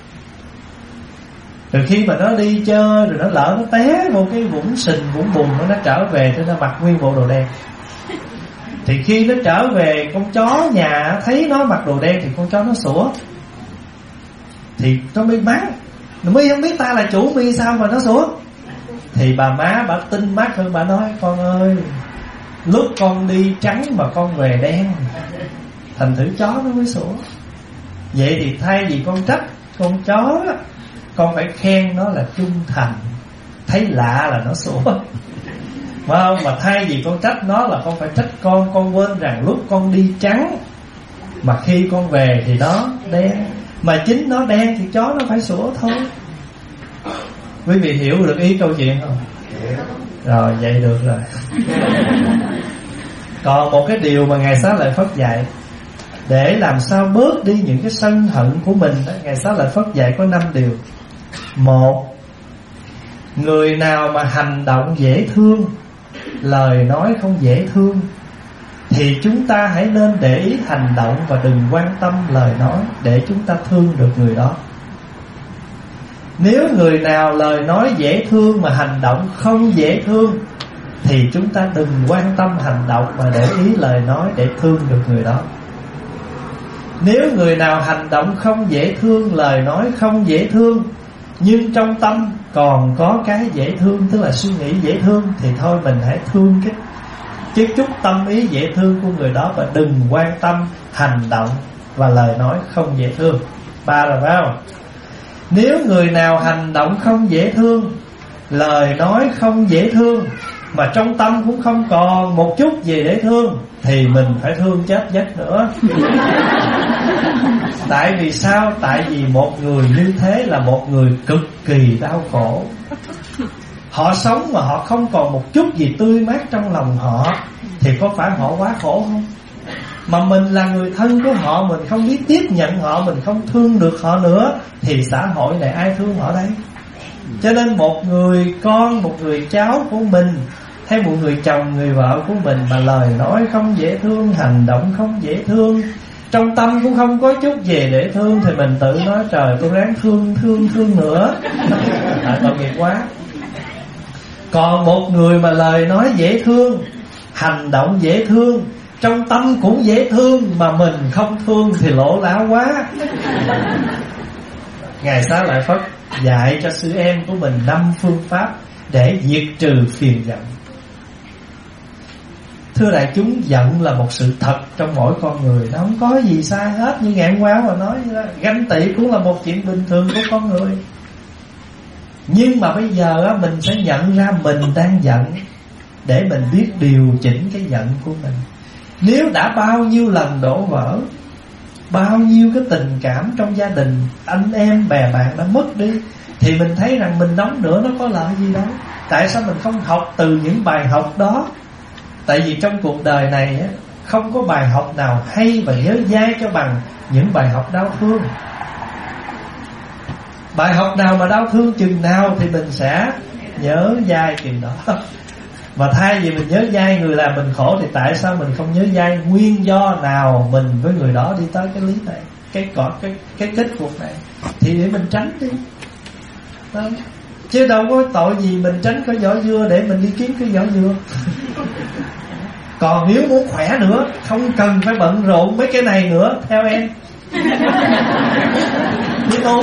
Rồi khi mà nó đi chơi rồi nó lỡ nó té vô cái vũng sình vũng bùn, nó trở về thì nó mặc nguyên bộ đồ đen. Thì khi nó trở về, con chó nhà thấy nó mặc đồ đen thì con chó nó sủa. Thì nó mới mắng, Mi không biết ta là chủ Mi sao mà nó sủa. Thì bà má bà tinh mắt hơn, bà nói con ơi, lúc con đi trắng mà con về đen, thành thử chó nó mới sủa. Vậy thì thay vì con trách con chó, con phải khen nó là trung thành, thấy lạ là nó sủa, phải không? Mà thay vì con trách nó là con phải trách con, con quên rằng lúc con đi trắng mà khi con về thì nó đen, mà chính nó đen thì chó nó phải sủa thôi. Quý vị hiểu được ý câu chuyện không? Rồi vậy được rồi. Còn một cái điều mà Ngài Xá Lợi Phất dạy, để làm sao bớt đi những cái sân hận của mình đó, Ngài Xá Lợi Phất dạy có năm điều. Một, người nào mà hành động dễ thương, lời nói không dễ thương, thì chúng ta hãy nên để ý hành động và đừng quan tâm lời nói, để chúng ta thương được người đó. Nếu người nào lời nói dễ thương mà hành động không dễ thương, thì chúng ta đừng quan tâm hành động mà để ý lời nói để thương được người đó. Nếu người nào hành động không dễ thương, lời nói không dễ thương, nhưng trong tâm còn có cái dễ thương, tức là suy nghĩ dễ thương, thì thôi mình hãy thương cái cái chút tâm ý dễ thương của người đó, và đừng quan tâm hành động và lời nói không dễ thương. Ba là phải không? Nếu người nào hành động không dễ thương, lời nói không dễ thương, mà trong tâm cũng không còn một chút gì để thương, thì mình phải thương chết giấc nữa. Tại vì sao? Tại vì một người như thế là một người cực kỳ đau khổ. Họ sống mà họ không còn một chút gì tươi mát trong lòng họ, thì có phải họ quá khổ không? Mà mình là người thân của họ, mình không biết tiếp nhận họ, mình không thương được họ nữa, thì xã hội này ai thương họ đây? Cho nên một người con, một người cháu của mình, hay một người chồng, người vợ của mình mà lời nói không dễ thương, hành động không dễ thương, trong tâm cũng không có chút gì để thương, thì mình tự nói trời, tôi ráng thương, thương, thương nữa. Tại tội nghiệp quá. Còn một người mà lời nói dễ thương, hành động dễ thương, trong tâm cũng dễ thương, mà mình không thương thì lỗ láo quá. Ngài Xá Lợi Phất dạy cho sư em của mình năm phương pháp để diệt trừ phiền giận. Thưa đại chúng, giận là một sự thật trong mỗi con người, nó không có gì sai hết. Như ngày hôm qua mà nói vậy đó, ganh tị cũng là một chuyện bình thường của con người. Nhưng mà bây giờ á, mình sẽ nhận ra mình đang giận, để mình biết điều chỉnh cái giận của mình. Nếu đã bao nhiêu lần đổ vỡ, bao nhiêu cái tình cảm trong gia đình, anh em bè bạn đã mất đi, thì mình thấy rằng mình nóng nữa nó có lợi gì đâu. Tại sao mình không học từ những bài học đó? Tại vì trong cuộc đời này á, không có bài học nào hay và nhớ dai cho bằng những bài học đau thương. Bài học nào mà đau thương chừng nào thì mình sẽ nhớ dai chừng đó. Và thay vì mình nhớ dai người làm mình khổ, thì tại sao mình không nhớ dai nguyên do nào mình với người đó đi tới cái lý này, cái cỏ cái cái kết cục này, thì để mình tránh đi đó. Chứ đâu có tội gì mình tránh cái vỏ dưa để mình đi kiếm cái vỏ dưa. Còn nếu muốn khỏe nữa, không cần phải bận rộn mấy cái này nữa, theo em. Biết không?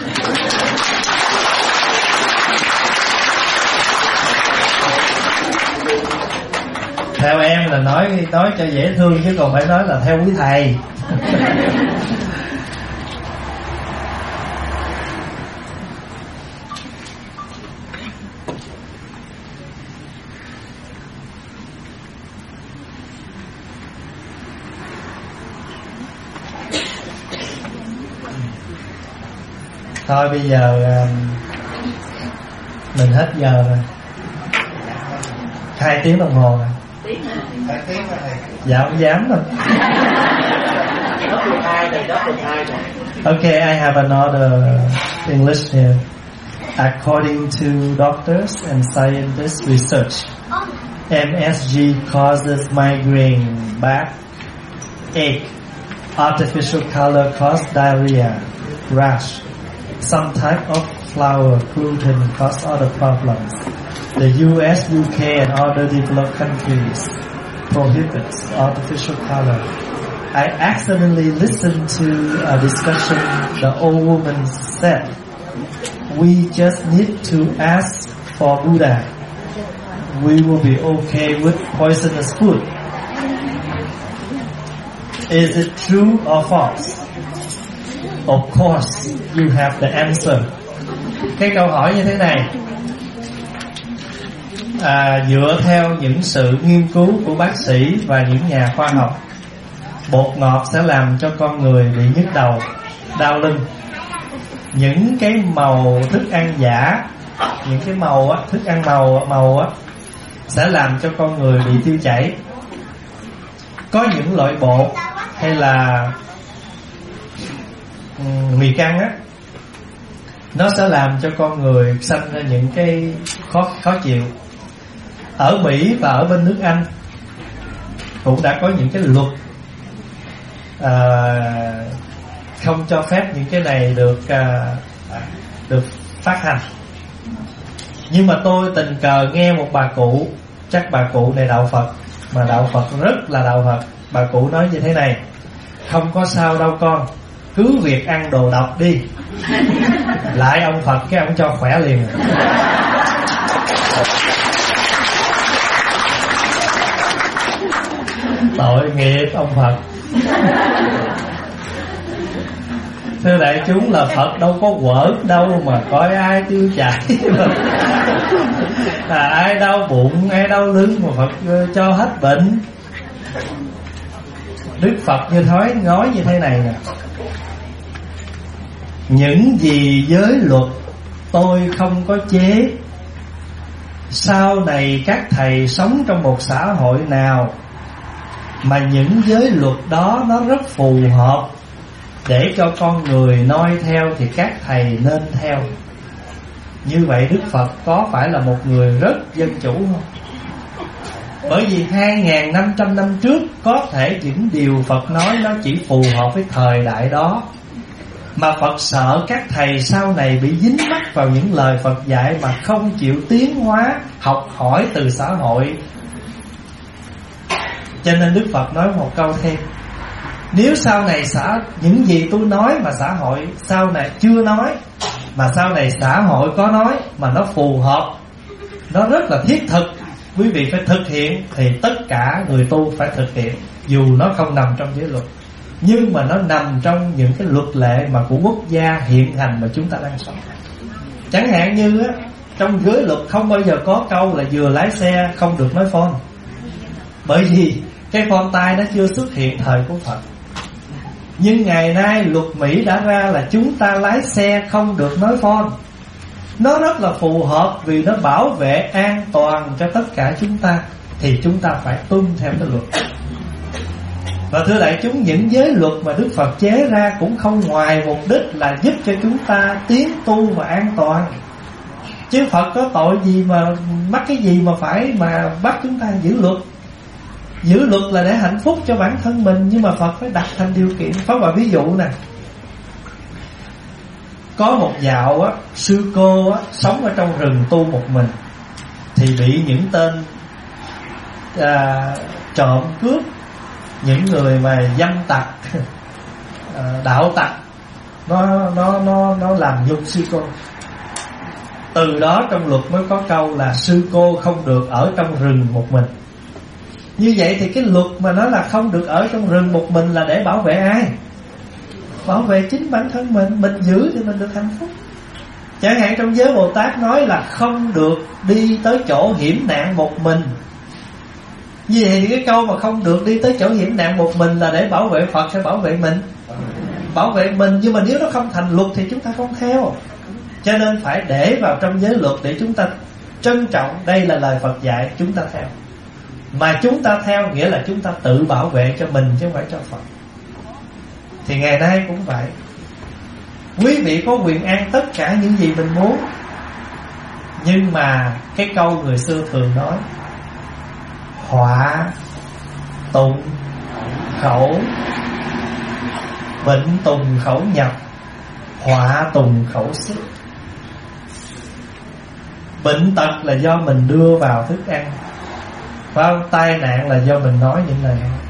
Theo em là nói nói cho dễ thương, chứ còn phải nói là theo quý thầy. Thôi bây giờ mình hết giờ rồi, hai tiếng đồng hồ rồi. Dạ không dám đâu. Okay, I have another English here. According to doctors and scientists research, M S G causes migraine, back ache, artificial color causes diarrhea, rash. Some type of flour, gluten cause other problems. The U S, U K and other developed countries prohibits artificial color. I accidentally listened to a discussion. The old woman said, we just need to ask for Buddha. We will be okay with poisonous food. Is it true or false? Of course, you have the answer. Cái câu hỏi như thế này, à, dựa theo những sự nghiên cứu của bác sĩ và những nhà khoa học, bột ngọt sẽ làm cho con người bị nhức đầu, đau lưng. Những cái màu thức ăn giả, những cái màu á, thức ăn màu màu á, sẽ làm cho con người bị tiêu chảy. Có những loại bột hay là um, mì căng á, nó sẽ làm cho con người sanh ra những cái khó khó chịu. Ở Mỹ và ở bên nước Anh cũng đã có những cái luật à, không cho phép những cái này được à, được phát hành. Nhưng mà tôi tình cờ nghe một bà cụ, chắc bà cụ này đạo Phật, mà đạo Phật rất là đạo Phật. Bà cụ nói như thế này: không có sao đâu con, cứ việc ăn đồ độc đi. Lại ông Phật cái ông cho khỏe liền. Tội nghiệp ông Phật. Thưa đại chúng, là Phật đâu có quở đâu mà coi ai tiêu chảy. À, ai đau bụng, ai đau lưng mà Phật cho hết bệnh. Đức Phật như thói nói như thế này nè: những gì giới luật tôi không có chế. Sau này các thầy sống trong một xã hội nào mà những giới luật đó nó rất phù hợp để cho con người noi theo, thì các thầy nên theo. Như vậy Đức Phật có phải là một người rất dân chủ không? Bởi vì hai nghìn năm trăm năm trước có thể những điều Phật nói nó chỉ phù hợp với thời đại đó, mà Phật sợ các thầy sau này bị dính mắc vào những lời Phật dạy mà không chịu tiến hóa, học hỏi từ xã hội. Cho nên Đức Phật nói một câu thêm: nếu sau này xã những gì tôi nói mà xã hội sau này chưa nói, mà sau này xã hội có nói mà nó phù hợp, nó rất là thiết thực, quý vị phải thực hiện, thì tất cả người tu phải thực hiện, dù nó không nằm trong giới luật, nhưng mà nó nằm trong những cái luật lệ mà của quốc gia hiện hành mà chúng ta đang sống. Chẳng hạn như á, trong giới luật không bao giờ có câu là vừa lái xe không được nói phone, bởi vì cái phone tai nó chưa xuất hiện thời của Phật. Nhưng ngày nay luật Mỹ đã ra là chúng ta lái xe không được nói phone. Nó rất là phù hợp vì nó bảo vệ an toàn cho tất cả chúng ta, thì chúng ta phải tuân theo cái luật. Và thưa đại chúng, những giới luật mà Đức Phật chế ra cũng không ngoài mục đích là giúp cho chúng ta tiến tu và an toàn. Chứ Phật có tội gì mà mắc cái gì mà phải mà bắt chúng ta giữ luật. Giữ luật là để hạnh phúc cho bản thân mình, nhưng mà Phật phải đặt thành điều kiện. Pháp Hòa ví dụ nè, có một dạo á, sư cô á, sống ở trong rừng tu một mình, thì bị những tên à, trộm cướp, những người mà dâm tặc, à, đạo tặc, nó nó nó nó làm nhục sư cô. Từ đó trong luật mới có câu là sư cô không được ở trong rừng một mình. Như vậy thì cái luật mà nó là không được ở trong rừng một mình là để bảo vệ ai? Bảo vệ chính bản thân mình. Mình giữ thì mình được hạnh phúc. Chẳng hạn trong giới Bồ Tát nói là không được đi tới chỗ hiểm nạn một mình. Như vậy thì cái câu mà không được đi tới chỗ hiểm nạn một mình là để bảo vệ Phật hay bảo vệ mình? Bảo vệ mình. Nhưng mà nếu nó không thành luật thì chúng ta không theo. Cho nên phải để vào trong giới luật để chúng ta trân trọng. Đây là lời Phật dạy, chúng ta theo. Mà chúng ta theo nghĩa là chúng ta tự bảo vệ cho mình chứ không phải cho Phật. Thì ngày nay cũng vậy. Quý vị có quyền ăn tất cả những gì mình muốn, nhưng mà cái câu người xưa thường nói, họa tùng khẩu, bệnh tùng khẩu nhập, họa tùng khẩu xứ. Bệnh tật là do mình đưa vào thức ăn, và tai nạn là do mình nói những lời này.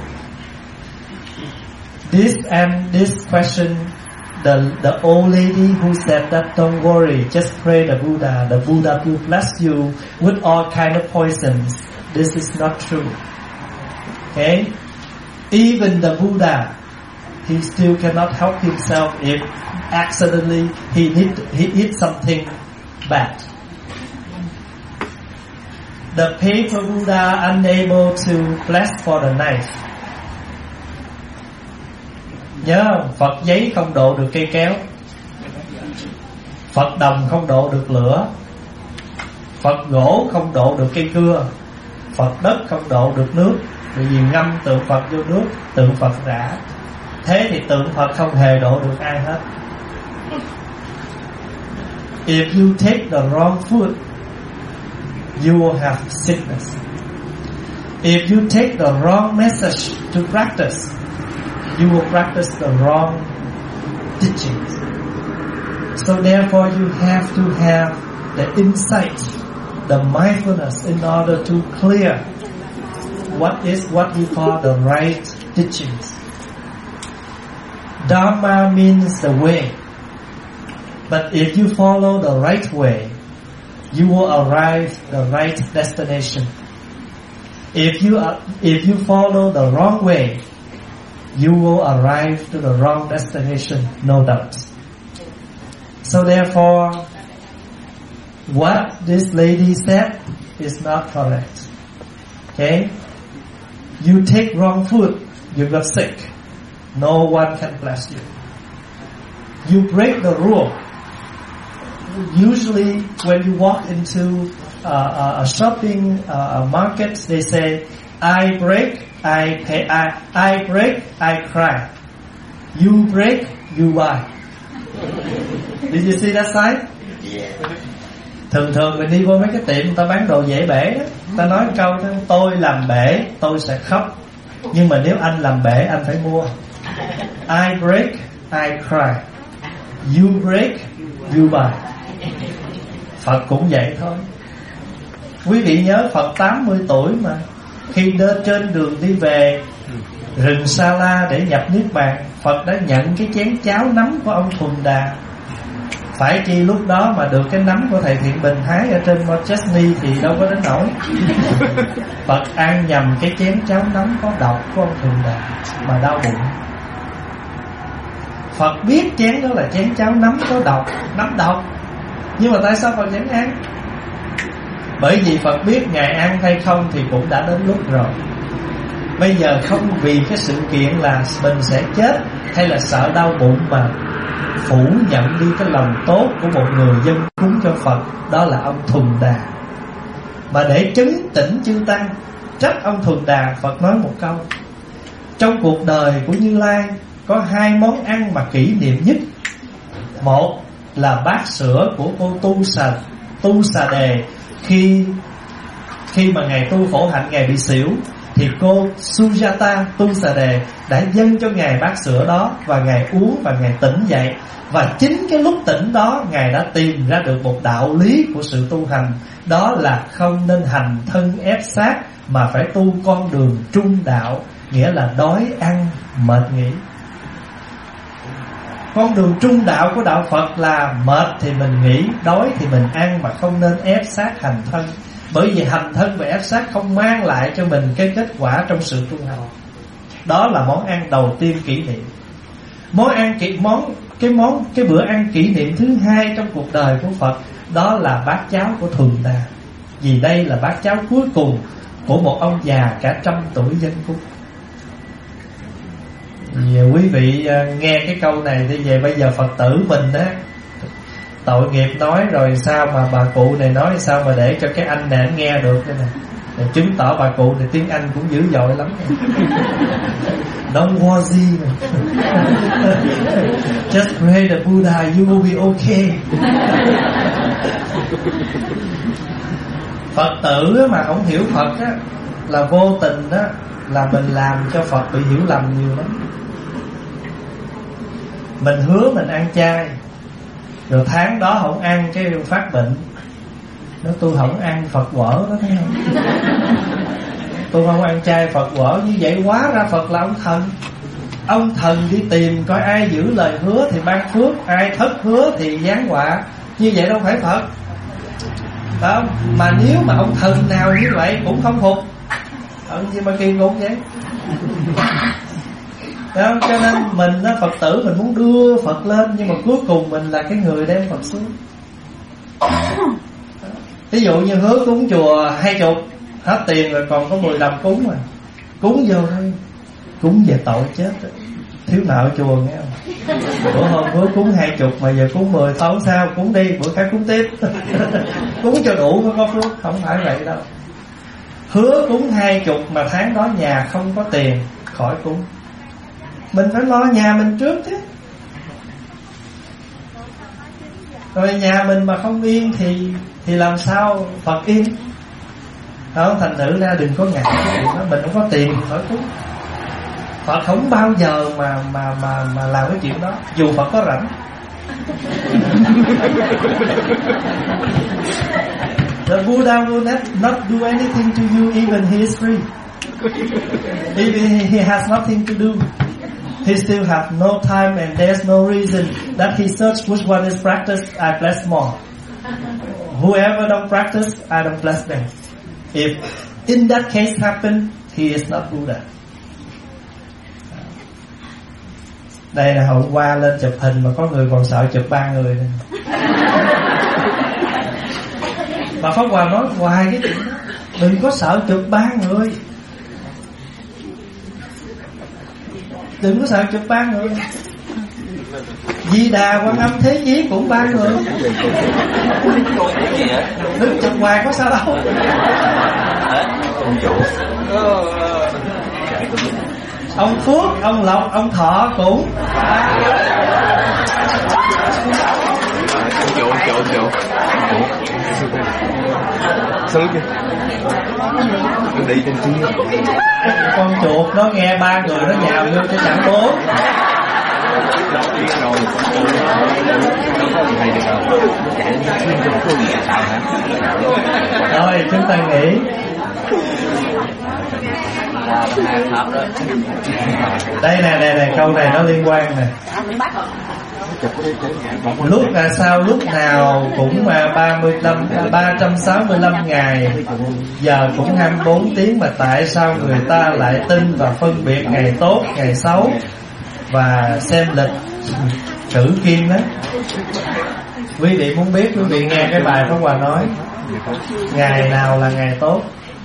This and this question, the the old lady who said that don't worry, just pray the Buddha. The Buddha will bless you with all kind of poisons. This is not true. Okay, even the Buddha, he still cannot help himself if accidentally he need he eat something bad. The paper Buddha unable to bless for the knife. Nhớ không? Phật giấy không độ được cây kéo, Phật đồng không độ được lửa, Phật gỗ không độ được cây cưa, Phật đất không độ được nước. Bởi vì ngâm tượng Phật vô nước, tượng Phật rã. Thế thì tượng Phật không hề độ được ai hết. If you take the wrong food, you will have sickness. If you take the wrong message to practice, you will practice the wrong teachings. So therefore you have to have the insight, the mindfulness in order to clear what is what we call the right teachings. Dharma means the way. But if you follow the right way, you will arrive the right destination. If you are, if you follow the wrong way, you will arrive to the wrong destination, no doubt. So therefore, what this lady said is not correct. Okay? You take wrong food, you got sick. No one can bless you. You break the rule. Usually when you walk into uh, a shopping uh, market, they say, I break, I pay, I, I break, I cry. You break, you buy. Did you see that sign? Thường thường mình đi vô mấy cái tiệm người ta bán đồ dễ bể đó, ta nói câu đó, tôi làm bể tôi sẽ khóc, nhưng mà nếu anh làm bể anh phải mua. I break, I cry. You break, you buy. Phật cũng vậy thôi. Quý vị nhớ Phật tám mươi tuổi mà, khi đến trên đường đi về rừng Sa La để nhập Niết Bàn, Phật đã nhận cái chén cháo nắm của ông Thuần Đà. Phải chi lúc đó mà được cái nấm của thầy Thiện Bình hái ở trên Mount Chesney thì đâu có đến nổi. Phật ăn nhầm cái chén cháo nấm có độc của ông Thường Đà mà đau bụng. Phật biết chén đó là chén cháo nấm có độc, nấm độc, nhưng mà tại sao Phật vẫn ăn? Bởi vì Phật biết Ngài ăn hay không thì cũng đã đến lúc rồi. Bây giờ không vì cái sự kiện là mình sẽ chết hay là sợ đau bụng mà phủ nhận đi cái lòng tốt của một người dân cúng cho Phật. Đó là ông Thuần Đà. Mà để trấn tĩnh chư tăng, trách ông Thuần Đà, Phật nói một câu: trong cuộc đời của Như Lai có hai món ăn mà kỷ niệm nhất. Một là bát sữa của cô Tu Xà Tu Xà Đề. Khi Khi mà Ngài tu khổ hạnh, Ngài bị xỉu, thì cô Sujata Tu Xà Đề đã dâng cho Ngài bát sữa đó, và Ngài uống và Ngài tỉnh dậy. Và chính cái lúc tỉnh đó, Ngài đã tìm ra được một đạo lý của sự tu hành. Đó là không nên hành thân ép sát, mà phải tu con đường trung đạo, nghĩa là đói ăn mệt nghỉ. Con đường trung đạo của đạo Phật là mệt thì mình nghỉ, đói thì mình ăn, mà không nên ép sát hành thân. Bởi vì hành thân và ép sát không mang lại cho mình cái kết quả trong sự tu hành. Đó là món ăn đầu tiên kỷ niệm. Món ăn kỷ món cái món cái bữa ăn kỷ niệm thứ hai trong cuộc đời của Phật, đó là bát cháo của Thuần Đà. Vì đây là bát cháo cuối cùng của một ông già cả trăm tuổi dân cúng. Nhiều quý vị nghe cái câu này thì về bây giờ Phật tử mình á, tội nghiệp nói rồi sao mà bà cụ này nói sao mà để cho cái anh này anh nghe được đây nè. Để chứng tỏ bà cụ này tiếng Anh cũng dữ dội lắm. Don't worry. Just pray the Buddha, you will be okay. Phật tử mà không hiểu Phật á, là vô tình đó, là mình làm cho Phật bị hiểu lầm nhiều lắm. Mình hứa mình ăn chay, rồi tháng đó không ăn cái phát bệnh. Nó tôi không ăn Phật quở đó, thấy không? Tôi không ăn chay Phật quở. Như vậy hóa ra Phật là ông thần. Ông thần đi tìm coi ai giữ lời hứa thì ban phước, ai thất hứa thì giáng họa. Như vậy đâu phải Phật, phải không? Mà nếu mà ông thần nào như vậy cũng không phục, ông gì mà kỳ cục vậy? Đó, cho nên mình đó, Phật tử mình muốn đưa Phật lên, nhưng mà cuối cùng mình là cái người đem Phật xuống. Ví dụ như hứa cúng chùa hai chục, hết tiền rồi còn có mười đồng cúng mà cúng vô thôi, cúng về tội chết rồi. Thiếu nợ chùa nghe không? Bữa hôm hứa cúng hai chục mà giờ cúng mười, thôi sao cúng đi, bữa khác cúng tiếp. Cúng cho đủ mới có phước, không phải vậy đâu. Hứa cúng hai chục mà tháng đó nhà không có tiền, khỏi cúng. Mình phải lo nhà mình trước chứ. Rồi nhà mình mà không yên thì thì làm sao Phật yên? Đó, thành thử ra đừng có ngại cái chuyện đó. Mình không có tiền thì khỏi cúng. Phật không bao giờ mà mà mà mà làm cái chuyện đó, dù Phật có rảnh. The Buddha will not, not do anything to you even he is free. Even he has nothing to do, he still have no time, and there's no reason that he search which one is practiced, I bless more. Whoever don't practice, I don't bless them. If in that case happen, he is not Buddha. Đây là hôm qua lên chụp hình mà có người còn sợ chụp ba người này. Mà Pháp Hòa nói hoài cái chuyện đó, đừng có sợ chụp ba người, đừng có sợ chụp ba người. Di Đà, Quan Âm, Thế Chí cũng ba người. Đừng chụp hoài có sao đâu. Ông Phước, ông Lộc, ông Thọ cũng Chỗ, chỗ, chỗ Sướng chứ. Tôi đi trên kia. con chuột nó nghe ba người nó nhào vô cho chẳng bốn. Rồi chúng ta nghĩ Đây nè, này này câu này nó liên quan nè. Lúc là sao lúc nào cũng ba mươi lăm ba trăm sáu mươi lăm ngày, giờ cũng hai mươi bốn tiếng, mà tại sao người ta lại tin và phân biệt ngày tốt ngày xấu và xem lịch cử kim đó? Quý vị muốn biết, quý vị nghe cái bài Pháp Hòa nói ngày nào là ngày tốt.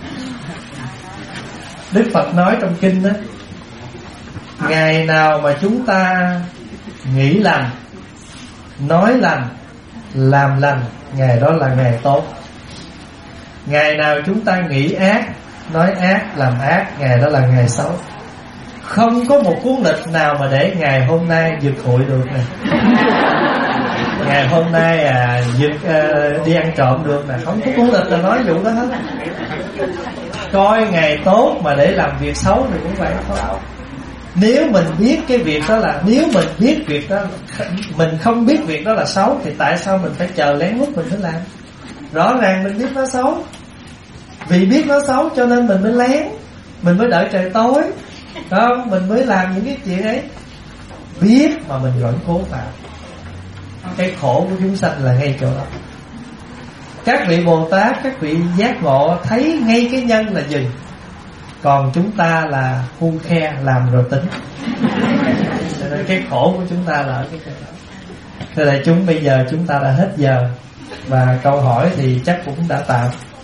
Đức Phật nói trong kinh đó, ngày nào mà chúng ta nghĩ lành, nói lành, làm lành, ngày đó là ngày tốt. Ngày nào chúng ta nghĩ ác, nói ác, làm ác, ngày đó là ngày xấu. Không có một cuốn lịch nào mà để ngày hôm nay giật hụi được nè. Ngày hôm nay à giật à, đi ăn trộm được nè. Không có cuốn lịch nào nói vụ đó hết. Coi ngày tốt mà để làm việc xấu thì cũng vậy thôi. Nếu mình biết cái việc đó là, nếu mình biết việc đó, mình không biết việc đó là xấu thì tại sao mình phải chờ lén lút mình mới làm? Rõ ràng mình biết nó xấu, vì biết nó xấu cho nên mình mới lén, mình mới đợi trời tối, không? Mình mới làm những cái chuyện ấy. Biết mà mình vẫn cố làm. Cái khổ của chúng sanh là ngay chỗ đó. Các vị Bồ Tát, các vị giác ngộ thấy ngay cái nhân là gì, còn chúng ta là khuôn khe làm rồi tính. Cho nên cái khổ của chúng ta là ở cái chỗ đó. Thế là chúng bây giờ chúng ta đã hết giờ, và câu hỏi thì chắc cũng đã tạm.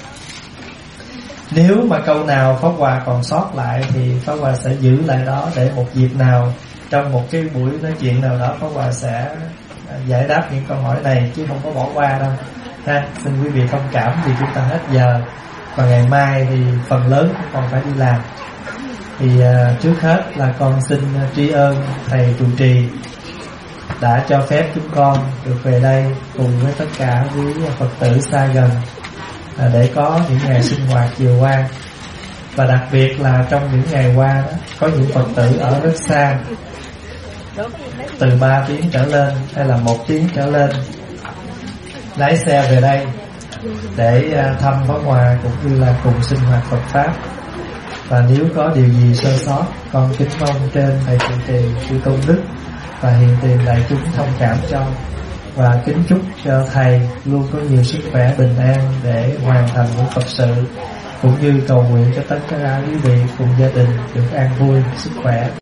Nếu mà câu nào Pháp Hòa còn sót lại thì Pháp Hòa sẽ giữ lại đó, để một dịp nào trong một cái buổi nói chuyện nào đó Pháp Hòa sẽ giải đáp những câu hỏi này, chứ không có bỏ qua đâu ha. Xin quý vị thông cảm vì chúng ta hết giờ, và ngày mai thì phần lớn cũng còn phải đi làm. Thì uh, trước hết là con xin tri ân thầy trụ trì đã cho phép chúng con được về đây cùng với tất cả quý Phật tử xa gần à, để có những ngày sinh hoạt vừa qua. Và đặc biệt là trong những ngày qua đó, có những Phật tử ở rất xa, từ ba tiếng trở lên hay là một tiếng trở lên, lái xe về đây để thăm Pháp Hòa cũng như là cùng sinh hoạt Phật Pháp. Và nếu có điều gì sơ sót, con kính mong trên thầy trụ trì chư tôn đức và hiện tiền đại chúng thông cảm cho, và kính chúc cho thầy luôn có nhiều sức khỏe bình an để hoàn thành những Phật sự, cũng như cầu nguyện cho tất cả quý vị cùng gia đình được an vui sức khỏe.